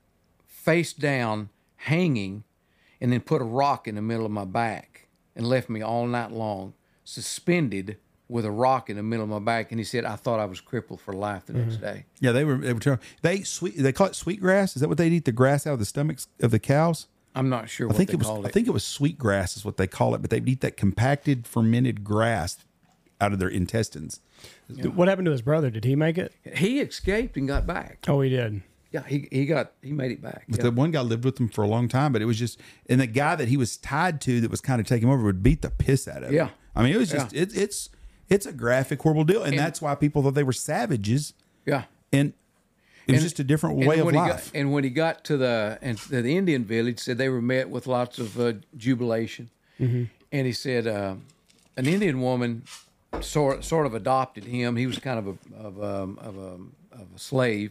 face down, hanging, and then put a rock in the middle of my back and left me all night long, suspended with a rock in the middle of my back. And he said, I thought I was crippled for life the next day. Yeah, they were. They were. trying- They sweet. They call it sweet grass. Is that what they eat? The grass out of the stomachs of the cows. I'm not sure I what think they it was. called I it. think it was sweet grass is what they call it. But they eat that compacted fermented grass out of their intestines. What happened to his brother? Did he make it? He escaped and got back. Oh, he did. Yeah, he he got he made it back. But Yeah. the one guy lived with them for a long time. But it was just, and the guy that he was tied to that was kind of taking him over would beat the piss out of him. Yeah. I mean, it was just Yeah. it, it's it's a graphic, horrible deal, and, And- that's why people thought they were savages. yeah. And it was And- just a different And way of when he got- life. and when he got to the and to the Indian village, said they were met with lots of uh, jubilation. Mm-hmm. And he said uh, an Indian woman sort sort of adopted him. He was kind of a of a, of a, of a slave.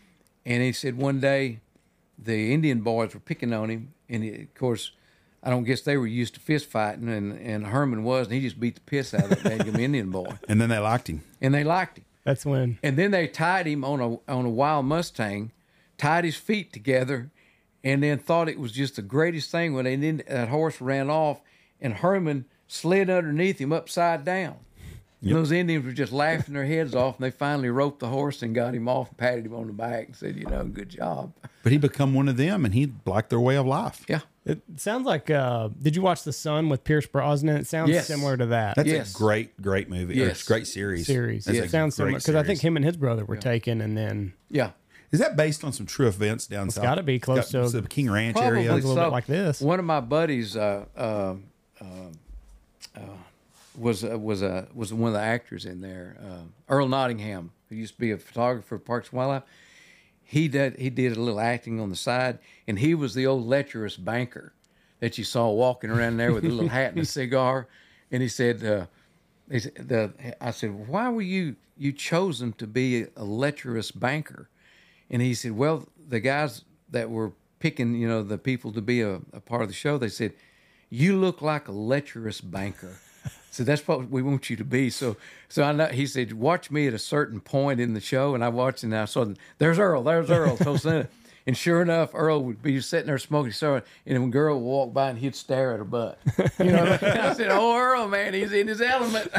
And he said one day the Indian boys were picking on him, and he, of course, I don't guess they were used to fist fighting, and, and Herman was, and he just beat the piss out of that dang Indian boy, And then they liked him. and they liked him. That's when. And then they tied him on a on a wild Mustang, tied his feet together, and then thought it was just the greatest thing when they didn't, that horse ran off, and Herman slid underneath him upside down. And those Indians were just laughing their heads off, and they finally roped the horse and got him off and patted him on the back and said, you know, good job. But he become one of them, and he liked their way of life. Yeah. It sounds like. Uh, did you watch The Sun with Pierce Brosnan? It sounds Yes. similar to that That's Yes. a great, great movie. Or Yes. great series. series. That's It a sounds similar great because I think series. him and his brother were taken, and then Yeah. Is that based on some true events down south? gotta be close Got- to- the King Ranch Probably area. a little bit like this. One of my buddies uh, uh, uh, uh, was uh, was uh, was one of the actors in there. Uh, Earl Nottingham, who used to be a photographer for Parks and Wildlife. He did he did a little acting on the side, and he was the old lecherous banker that you saw walking around there with a little hat and a cigar. And he said, uh, he said the, I said, why were you you chosen to be a lecherous banker? And he said, well, the guys that were picking, you know, the people to be a, a part of the show, they said, you look like a lecherous banker. So that's what we want you to be. So, so I know, he said, watch me at a certain point in the show. And I watched, and I saw, there's Earl, there's Earl. So, so- and sure enough, Earl would be sitting there smoking cigarette, and a girl would walk by and he'd stare at her butt. You know, and I said, oh, Earl, man, he's in his element.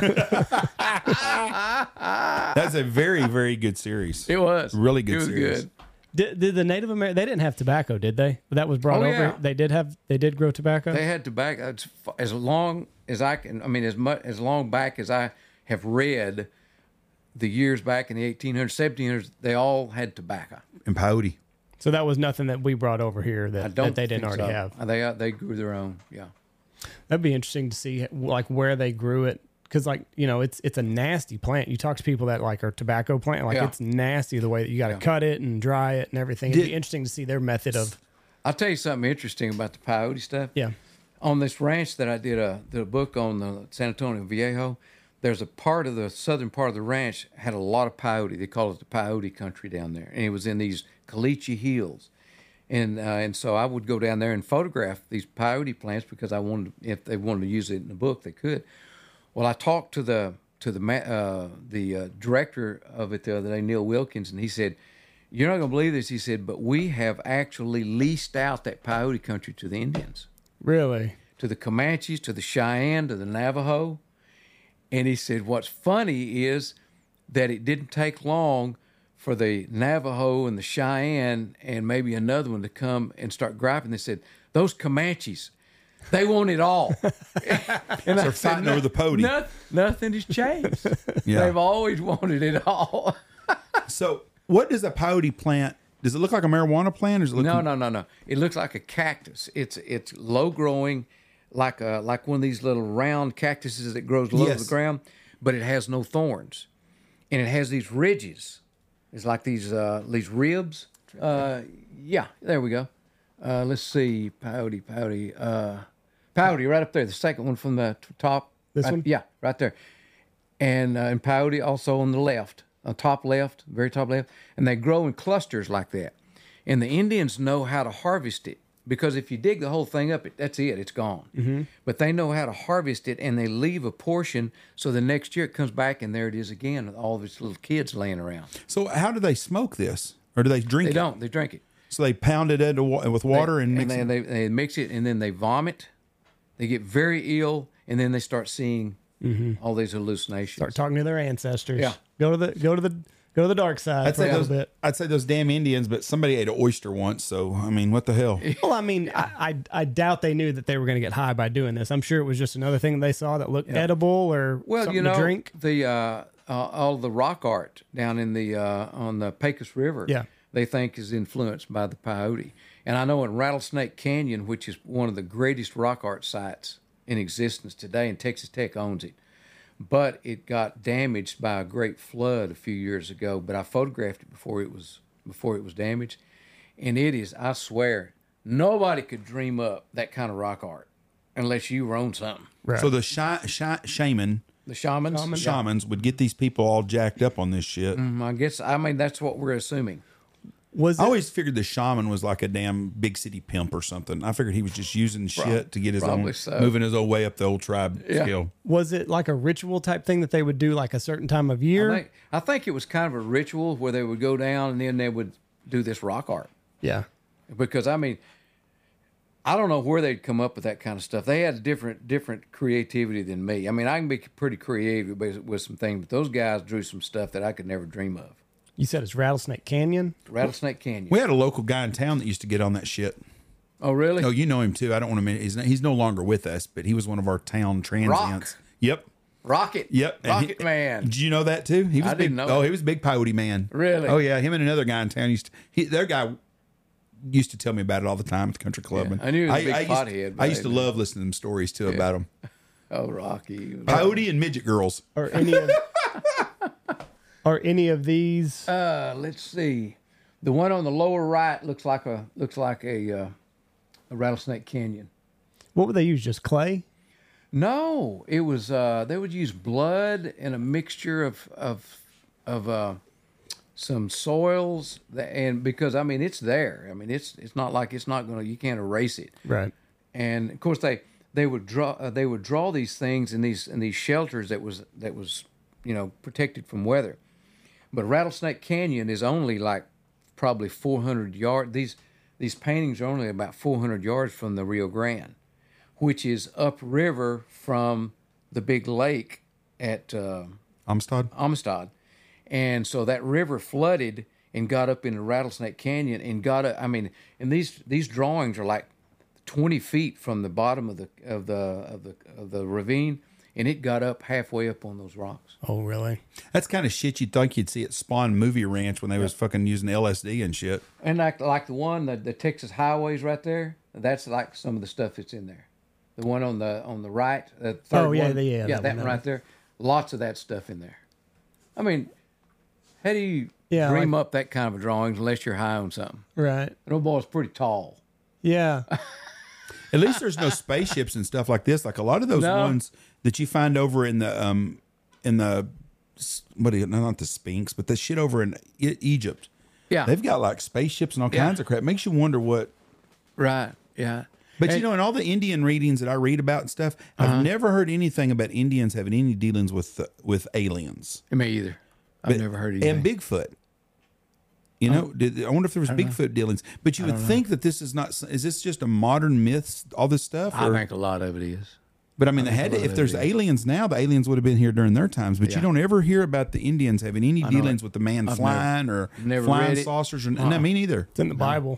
That's a very, very good series. It was. Really good It was series. good. did, did the Native American? They didn't have tobacco, did they? That was brought Oh, over. yeah. They did have. They did grow tobacco. They had tobacco it's f- as long as I can. I mean, as much as long back as I have read, the years back in the eighteen hundreds, seventeen hundreds, they all had tobacco. And peyote. so that was nothing that we brought over here that, I don't that they didn't think already so. have. Uh, They uh, they grew their own. Yeah. That'd be interesting to see like where they grew it. Because like you know, it's it's a nasty plant. You talk to people that like are tobacco plant, like Yeah. it's nasty the way that you got to Yeah. cut it and dry it and everything. It'd Did- be interesting to see their method of I'll tell you something interesting about the peyote stuff. yeah. On this ranch that I did a did a book on, the San Antonio Viejo, there's a part of the southern part of the ranch had a lot of peyote. They call it the peyote country down there, and it was in these caliche hills. And uh, and so I would go down there and photograph these peyote plants because I wanted, if they wanted to use it in the book, they could. Well, I talked to the to the ma- uh, the uh, director of it the other day, Neil Wilkins, and he said, "You're not going to believe this." He said, "But we have actually leased out that peyote country to the Indians, Really? to the Comanches, to the Cheyenne, to the Navajo." And he said, "What's funny is that it didn't take long for the Navajo and the Cheyenne and maybe another one to come and start griping." They said, "Those Comanches, they want it all." And They're fighting over the pody. "No- Nothing has changed. Yeah. They've always wanted it all." So, what does a peyote plant? Does it look like a marijuana plant, or does it look? No, no, no, no. It looks like a cactus. It's it's low growing, like a like one of these little round cactuses that grows low to Yes. the ground, but it has no thorns, and it has these ridges. It's like these uh, these ribs. Uh, yeah, there we go. Uh, let's see, peyote, peyote, uh, peyote, right up there. The second one from the t- top. This Right- one? Yeah, right there. And uh, and peyote also on the left, on top left, very top left, and they grow in clusters like that. And the Indians know how to harvest it because if you dig the whole thing up, it, that's it, it's gone. Mm-hmm. But they know how to harvest it, and they leave a portion so the next year it comes back and there it is again with all these little kids laying around. So, how do they smoke this, or do they drink They it? don't. They drink it. So they pound it into wa- with water and, and mix then it. they, they mix it, and then they vomit. They get very ill, and then they start seeing all these hallucinations. Start talking to their ancestors. Yeah. Go to the go to the go to the dark side I'd for a say little those. bit. I'd say those damn Indians, but somebody ate an oyster once. So I mean, what the hell? Well, I mean, I, I I doubt they knew that they were going to get high by doing this. I'm sure it was just another thing they saw that looked edible or Well, something you know, to drink. the uh, uh, all the rock art down in the uh, on the Pecos River, Yeah. they think is influenced by the peyote. And I know in Rattlesnake Canyon, which is one of the greatest rock art sites in existence today, and Texas Tech owns it, but it got damaged by a great flood a few years ago. But I photographed it before it was before it was damaged, and it is, I swear, nobody could dream up that kind of rock art unless you were on something. Right. So the shi- shi- shaman The shamans, Shaman. shamans would get these people all jacked up on this shit. Mm, I guess I mean that's what we're assuming. Was I it, always figured the shaman was like a damn big city pimp or something. I figured he was just using shit to get his probably own, so. moving his old way up the old tribe Yeah. scale. was it like a ritual type thing that they would do like a certain time of year? I think, I think it was kind of a ritual where they would go down and then they would do this rock art. yeah. Because I mean, I don't know where they'd come up with that kind of stuff. They had different different creativity than me. I mean, I can be pretty creative with, with some things, but those guys drew some stuff that I could never dream of. You said it's Rattlesnake Canyon. Rattlesnake Canyon. We had a local guy in town that used to get on that shit. Oh, really? Oh, you know him too. I don't want to mention. He's he's no longer with us, but he was one of our town transients. Yep. Rocket. Yep. And Rocket he- Man. Did you know that too? He was I big. didn't know Oh, that. he was a big peyote man. Really? Oh yeah. Him and another guy in town used to. He, their guy used to tell me about it all the time at the country club. Yeah, And I knew he was a big used, pothead, but I I used to didn't know. love listening to them stories too about him. Oh, Rocky. Peyote and midget girls. Or any of or any of these. Uh, let's see. The one on the lower right looks like a looks like a uh, a Rattlesnake Canyon. What would they use? Just clay? No, it was uh, they would use blood and a mixture of of of uh, some soils, that, and because I mean it's there. I mean it's it's not like it's not gonna you can't erase it. Right. And of course they they would draw uh, they would draw these things in these in these shelters that was that was you know protected from weather. But Rattlesnake Canyon is only like probably four hundred yards. These these paintings are only about four hundred yards from the Rio Grande, which is upriver from the big lake at uh, Amistad. Amistad. And so that river flooded and got up into Rattlesnake Canyon and got up. I mean, and these these drawings are like twenty feet from the bottom of the of the of the of the ravine, and it got up halfway up on those rocks. Oh, really? That's kind of shit you'd think you'd see at Spawn Movie Ranch when they was fucking using L S D and shit. And like like the one the, the Texas highways right there, that's like some of the stuff that's in there. The one on the on the right, the third Oh, yeah, one, the- yeah, yeah, that that, one, one that right one. there. Lots of that stuff in there. I mean, how do you Yeah, dream like- up that kind of a drawing unless you're high on something? Right. That old boy's pretty tall. Yeah. At least there's no spaceships and stuff like this. Like a lot of those No. ones that you find over in the um in the what do you, no, not the Sphinx, but the shit over in E- Egypt. Yeah. They've got like spaceships and all Yeah. kinds of crap. Makes you wonder what. Right. Yeah. But And- you know, in all the Indian readings that I read about and stuff, I've never heard anything about Indians having any dealings with uh, with aliens. Me either. I've But- never heard anything. And Bigfoot. You know, did, I wonder if there was Bigfoot dealings. But you would think that this is not. Is this just a modern myth? All this stuff. I or- think a lot of it is. But I mean, they think had a to, lot if of there's it is. aliens now, the aliens would have been here during their times. But you Yeah. don't ever hear about the Indians having any know dealings it. with the man I've flying or never flying read it. saucers. Or, no, me neither. It's in the Bible.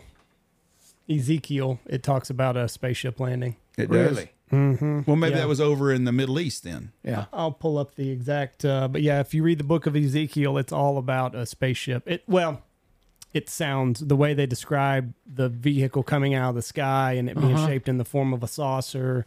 Ezekiel, it talks about a spaceship landing. It does. Really? Well, maybe Yeah. that was over in the Middle East then. Yeah. I'll pull up the exact, uh, but yeah, if you read the book of Ezekiel, it's all about a spaceship. It well, it sounds the way they describe the vehicle coming out of the sky and it being shaped in the form of a saucer,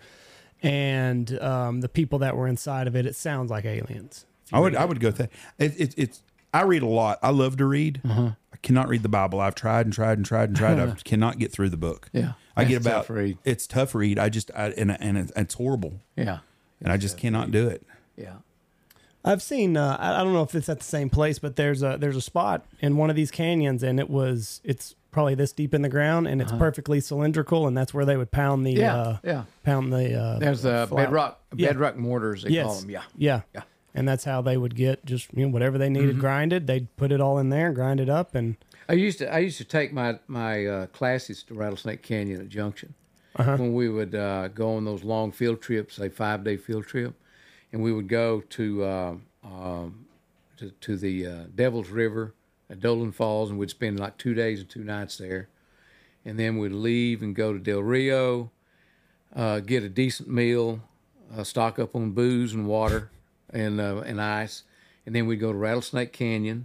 and um, the people that were inside of it. It sounds like aliens. I would I would go with that. It, it, it's I read a lot. I love to read. Uh-huh. I cannot read the Bible. I've tried and tried and tried and tried. I cannot get through the book. Yeah. I get It's about tough read. it's tough read. I just I, and and it's, it's horrible, Yeah. and I just cannot do it. Yeah. I've seen. Uh, I I don't know if it's at the same place, but there's a there's a spot in one of these canyons, and it was it's probably this deep in the ground, and it's perfectly cylindrical, and that's where they would pound the Yeah. uh, yeah. pound the. Uh, There's the flat- bedrock Yeah. bedrock mortars they yes. call them. Yeah. yeah, Yeah. and that's how they would get just you know whatever they needed grinded. They'd put it all in there, grind it up, and I used to I used to take my my uh, classes to Rattlesnake Canyon at Junction when we would uh, go on those long field trips, a five day field trip, and we would go to uh, um, to, to the uh, Devil's River at Dolan Falls, and we'd spend like two days and two nights there, and then we'd leave and go to Del Rio, uh, get a decent meal, uh, stock up on booze and water and uh, and ice, and then we'd go to Rattlesnake Canyon.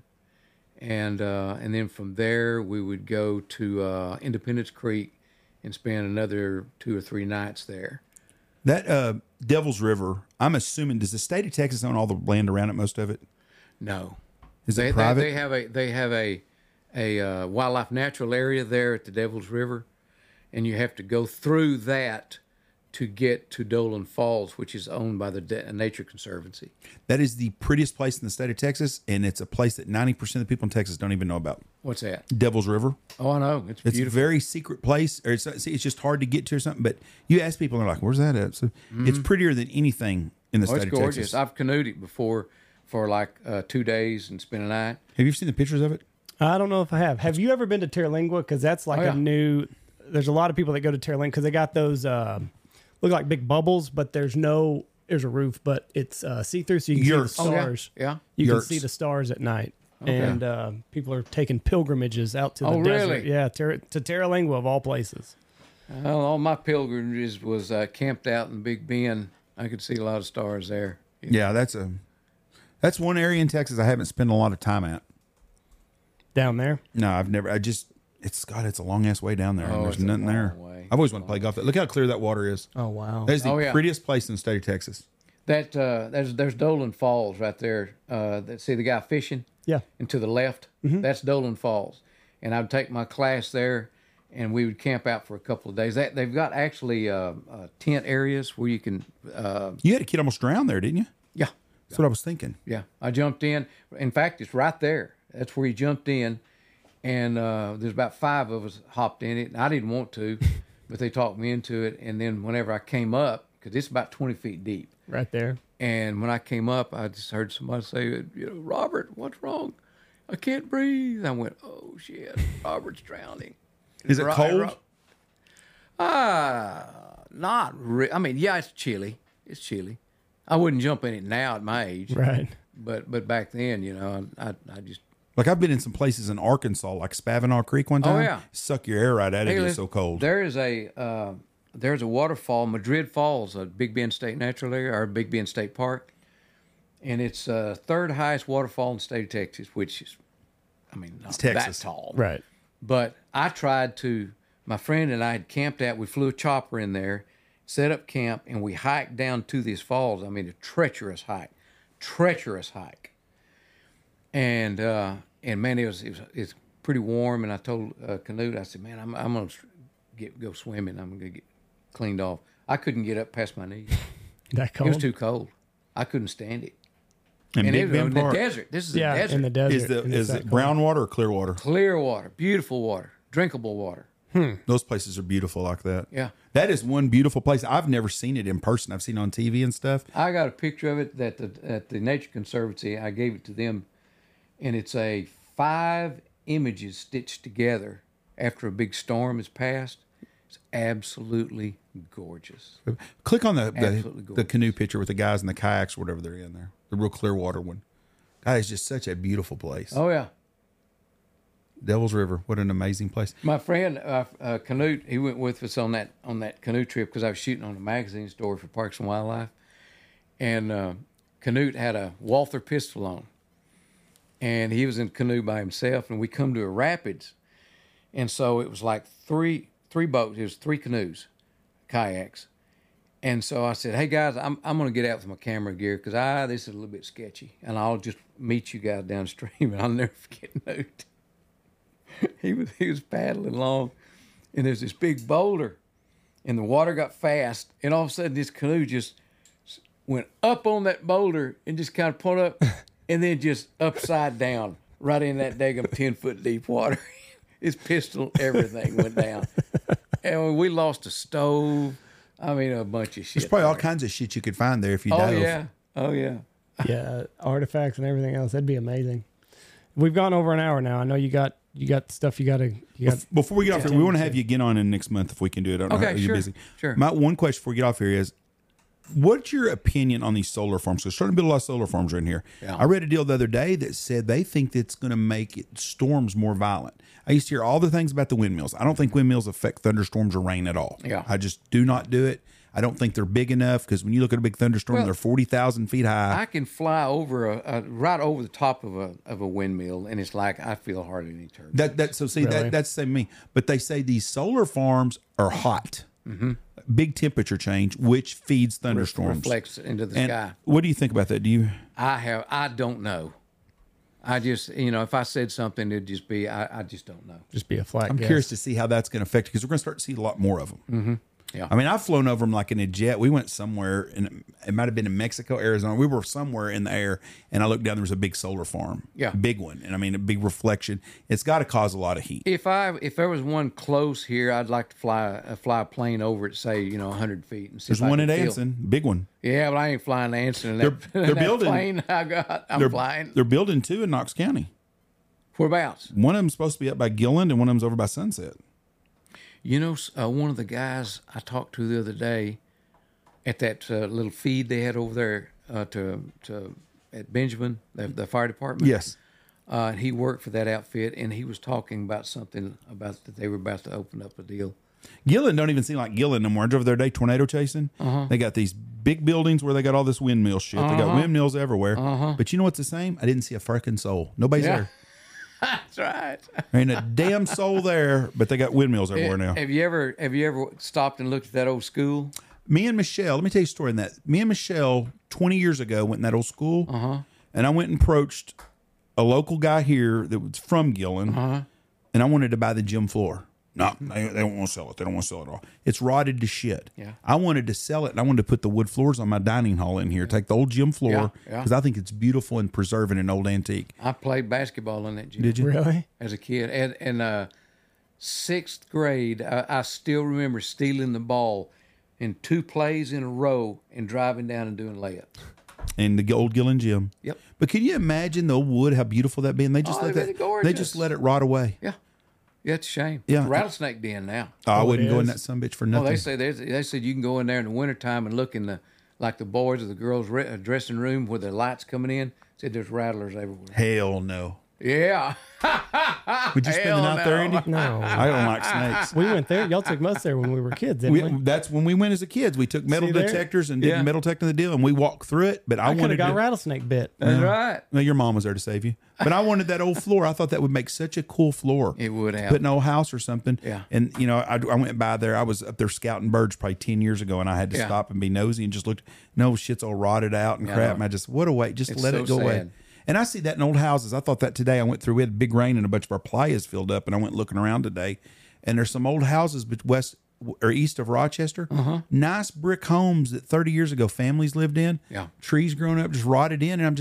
And uh, and then from there we would go to uh, Independence Creek and spend another two or three nights there. That uh, Devil's River. I'm assuming does the state of Texas own all the land around it? Most of it No, is they, it they private? they have a they have a a uh, wildlife natural area there at the Devil's River, and you have to go through that to get to Dolan Falls, which is owned by the De- Nature Conservancy. That is the prettiest place in the state of Texas, and it's a place that ninety percent of the people in Texas don't even know about. What's that? Devil's River. Oh, I know. It's It's beautiful. a very secret place, or it's see, it's just hard to get to or something. But you ask people, and they're like, "Where's that at?" So it's prettier than anything in the Oh, state it's of gorgeous. Texas. I've canoed it before for like uh, two days and spent a night. Have you seen the pictures of it? I don't know if I have. Have you ever been to Terralingua? Because that's like Oh, yeah. a new. There's a lot of people that go to Terralingua because they got those uh, look like big bubbles, but there's no. There's a roof, but it's uh, see through, so you can Yurts. see the Oh, yeah. stars. Yeah. You Yurts. can see the stars at night, and uh, people are taking pilgrimages out to the Oh, desert. really? Yeah, ter- to Terralingua of all places. Well, all my pilgrimages was uh, camped out in Big Bend. I could see a lot of stars there. Yeah, that's a that's one area in Texas I haven't spent a lot of time at. Down there. No, I've never. I just it's God, it's a long ass way down there, and Oh, there's it's a nothing there. long way. I've always wanted to play golf. Look how clear that water is. Oh wow. That is the Oh, yeah. prettiest place in the state of Texas. That uh, there's there's Dolan Falls right there. Uh, that, see the guy fishing, Yeah. and to the left, that's Dolan Falls. And I'd take my class there, and we would camp out for a couple of days. That they've got actually uh, uh, tent areas where you can. Uh, You had a kid almost drown there, didn't you? yeah, That's what I was thinking. yeah. I jumped in. In fact, it's right there. That's where he jumped in, and uh, there's about five of us hopped in it. And I didn't want to, but they talked me into it. And then whenever I came up, because it's about twenty feet deep. Right there. And when I came up, I just heard somebody say, you know, Robert, what's wrong? I can't breathe. I went, oh, shit, Robert's drowning. Is it Ro- cold? Ro- Ah, not really. I mean, yeah, it's chilly. It's chilly. I wouldn't jump in it now at my age. Right. But but back then, you know, I, I just, Like I've been in some places in Arkansas, like Spavinaw Creek one time. Oh, yeah. Suck your air right out of Hey, you. It's listen, so cold. There is a uh, there's a waterfall, Madrid Falls, a Big Bend State Natural Area or Big Bend State Park, and it's uh, third highest waterfall in the state of Texas, which is, I mean, not Texas. that tall. Right. But I tried to. My friend and I had camped out. We flew a chopper in there, set up camp, and we hiked down to these falls. I mean, a treacherous hike, treacherous hike. And uh, and man, it was it was it's pretty warm. And I told uh, Canute, I said, man, I'm I'm gonna get go swimming. I'm gonna get cleaned off. I couldn't get up past my knees. That It cold. was too cold. I couldn't stand it. And and Big it was Bend in the Park. desert. This is Yeah, a desert. in the desert. Is the and it's is that it cold. brown water or clear water? Clear water, beautiful water, drinkable water. Those places are beautiful like that. Yeah. That is one beautiful place. I've never seen it in person. I've seen it on T V and stuff. I got a picture of it that the at the Nature Conservancy. I gave it to them, and it's a five images stitched together after a big storm has passed. It's absolutely gorgeous. Click on the Absolutely the, the gorgeous. canoe picture with the guys in the kayaks, or whatever they're in there. The real clear water one. God, it's just such a beautiful place. Oh yeah. Devil's River, what an amazing place. My friend uh, uh, Canute, he went with us on that on that canoe trip because I was shooting on a magazine story for Parks and Wildlife, and uh, Canute had a Walther pistol on, and he was in canoe by himself, and we come to a rapids, and so it was like three three boats, it was three canoes, kayaks, and so I said, hey guys, I'm I'm gonna get out with my camera gear because I this is a little bit sketchy, and I'll just meet you guys downstream, and I'll never forget Newt. He was he was paddling along, and there's this big boulder, and the water got fast, and all of a sudden this canoe just went up on that boulder and just kind of pulled up, and then just upside down right in that daggum ten foot deep water. His pistol, everything went down, and we lost a stove. I mean, a bunch of shit. There's probably all there. kinds of shit you could find there if you Oh dove. yeah, oh yeah. Yeah, artifacts and everything else. That'd be amazing. We've gone over an hour now. I know you got you got stuff you got to. You got Before we get off here, we want to have you again on in next month if we can do it. I don't know Okay, how you're sure, busy. sure. My one question before we get off here is, what's your opinion on these solar farms? Because starting to build a lot of solar farms right here. Yeah. I read a deal the other day that said they think that's going to make it, storms more violent. I used to hear all the things about the windmills. I don't think windmills affect thunderstorms or rain at all. Yeah. I just do not do it. I don't think they're big enough because when you look at a big thunderstorm, Well, they're forty thousand feet high. I can fly over a, a right over the top of a of a windmill, and it's like I feel hardly any turbulence. That that so see Really? that that's the same me. But they say these solar farms are hot, Mm-hmm. big temperature change, which feeds thunderstorms. reflects into the And sky. what do you think about that? Do you? I have. I don't know. I just, you know, if I said something, it'd just be. I, I just don't know. just be a flat. I'm guess. curious to see how that's going to affect because we're going to start to see a lot more of them. Mm-hmm. Yeah. I mean, I've flown over them like in a jet. We went somewhere, and it might have been in Mexico, Arizona. We were somewhere in the air, and I looked down. There was a big solar farm, Yeah. big one, and I mean a big reflection. It's got to cause a lot of heat. If I if there was one close here, I'd like to fly uh, fly a plane over it, say you know one hundred feet. And see There's if I one can at feel- Anson, big one. Yeah, but I ain't flying Anson. In They're- that, they're in that building- plane I got. I'm They're, flying. they're building two in Knox County. Whereabouts? One of them's supposed to be up by Gilland, and one of them's over by Sunset. You know, uh, one of the guys I talked to the other day at that uh, little feed they had over there uh, to to at Benjamin, the, the fire department. Yes. Uh, he worked for that outfit, and he was talking about something about that they were about to open up a deal. Gilland don't even seem like Gilland no more. I drove there today, tornado chasing. Uh-huh. They got these big buildings where they got all this windmill shit. They got windmills everywhere. But you know what's the same? I didn't see a freaking soul. Nobody's Yeah. there. That's right. There ain't a damn soul there, but they got windmills everywhere now. Have you ever have you ever stopped and looked at that old school? Me and Michelle, let me tell you a story on that. Me and Michelle, twenty years ago, went in that old school, Uh-huh. and I went and approached a local guy here that was from Gilland, Uh-huh. and I wanted to buy the gym floor. No, they, they don't want to sell it. They don't want to sell it all. It's rotted to shit. Yeah. I wanted to sell it, and I wanted to put the wood floors on my dining hall in here. Take the old gym floor Yeah, yeah. because I think it's beautiful and preserving an old antique. I played basketball in that gym. Did you? Really? As a kid, and in uh, sixth grade, I, I still remember stealing the ball in two plays in a row and driving down and doing layups. In the old Gilland gym. Yep. But can you imagine the old wood? How beautiful that being? They just Oh, let they'd that. be gorgeous. They just let it rot away. Yeah, yeah, it's a shame. Yeah. It's a rattlesnake den now. Oh, I Oh, it wouldn't go in is? that sumbitch for Oh, nothing. they say there's, they said you can go in there in the wintertime and look in the like the boys or the girls' re- uh, dressing room where the lights coming in. Said there's rattlers everywhere. Hell no. Yeah. Would you spend the Hell night there, no. Andy? No. I don't like snakes. We went there. Y'all took us there when we were kids, didn't we? We, that's when we went as a kids. We took metal See there? detectors and did Yeah. metal detecting the deal, and we walked through it. But I, I could wanted have got to. rattlesnake bit. That's right. No, your mom was there to save you. But I wanted that old floor. I thought that would make such a cool floor. It would have. Put an old house or something. Yeah. And you know, I, I went by there. I was up there scouting birds probably ten years ago, and I had to Yeah. stop and be nosy and just looked. No, shit's all rotted out and Yeah, I crap. know. And I just what a way. Just It's let so it go away. sad. And I see that in old houses. I thought that today. I went through. We had big rain and a bunch of our playas filled up, and I went looking around today. And there's some old houses bet- west or east of Rochester. Uh-huh. Nice brick homes that thirty years ago families lived in. Yeah. Trees growing up, just rotted in, and I'm just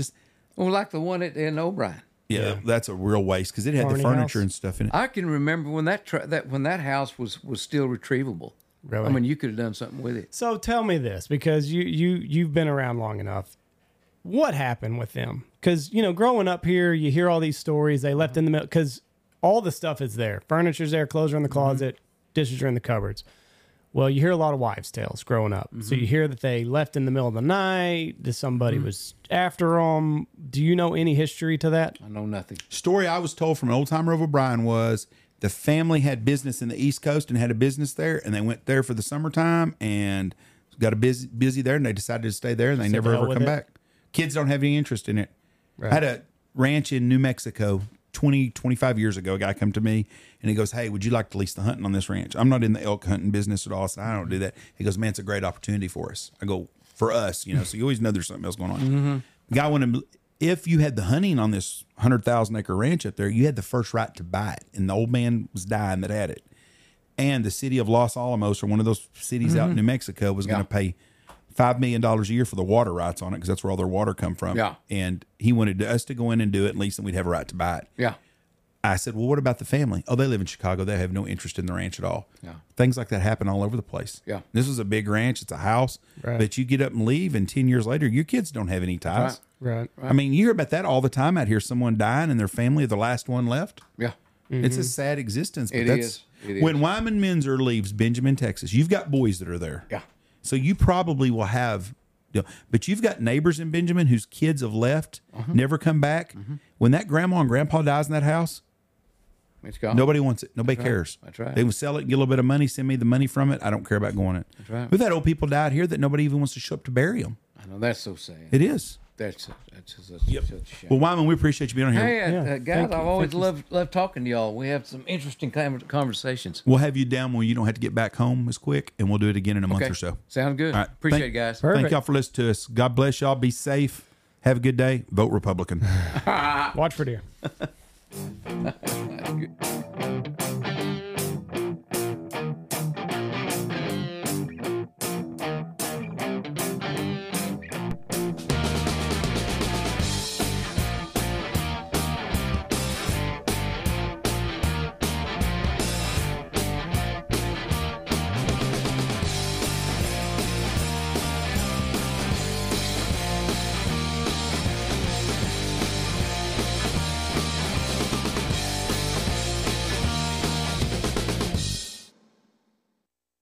Well, like the one at in O'Brien. Yeah, Yeah. that's a real waste because it had Barney the furniture house. and stuff in it. I can remember when that tra- that when that house was was still retrievable. Really? I mean, you could have done something with it. So tell me this, because you you you've been around long enough. What happened with them? Because you know, growing up here, you hear all these stories. They left in the middle because all the stuff is there. Furniture's there, clothes are in the closet, dishes are in the cupboards. Well, you hear a lot of wives' tales growing up. So you hear that they left in the middle of the night. That somebody was after them. Do you know any history to that? I know nothing. Story I was told from an old timer of O'Brien was the family had business in the East Coast and had a business there, and they went there for the summertime and got a busy busy there, and they decided to stay there, and they Just never the hell ever with come it. back. Kids don't have any interest in it. Right. I had a ranch in New Mexico twenty, twenty-five years ago. A guy come to me and he goes, "Hey, would you like to lease the hunting on this ranch?" I'm not in the elk hunting business at all, so I don't do that. He goes, "Man, it's a great opportunity for us." I go, "For us, you know." So you always know there's something else going on. Mm-hmm. The guy wanted to, if you had the hunting on this one hundred thousand acre ranch up there, you had the first right to buy it, and the old man was dying that had it. And the city of Los Alamos, or one of those cities out in New Mexico, was Yeah. going to pay five million dollars a year for the water rights on it because that's where all their water come from. Yeah. And he wanted us to go in and do it, and lease, and we'd have a right to buy it. Yeah. I said, "Well, what about the family?" "Oh, they live in Chicago. They have no interest in the ranch at all." Yeah. Things like that happen all over the place. Yeah. This was a big ranch. It's a house. Right. But you get up and leave, and ten years later, your kids don't have any ties. Right. Right. I mean, you hear about that all the time out here. Someone dying and their family are the last one left. Yeah. It's a sad existence. But It that's, is. It is. When Wyman Menzer leaves Benjamin, Texas, you've got boys that are there. Yeah. So you probably will have, you know, but you've got neighbors in Benjamin whose kids have left, Uh-huh. never come back. When that grandma and grandpa dies in that house, It's gone. nobody wants it. Nobody That's right. cares. That's right. They will sell it, get a little bit of money, send me the money from it. I don't care about going it. That's right. We've had old people die out here that nobody even wants to show up to bury them. I know that's so sad. It is. That's that's just, that's such a shame. Well, Wyman, we appreciate you being on here. Hey, uh, Yeah, uh, thank guys, you. I've always Thank you. loved loved talking to y'all. We have some interesting con- conversations. We'll have you down when you don't have to get back home as quick, and we'll do it again in a month Okay. or so. Sound good. All right. Appreciate Thank- it, guys. Perfect. Thank y'all for listening to us. God bless y'all. Be safe. Have a good day. Vote Republican. Watch for deer. Good.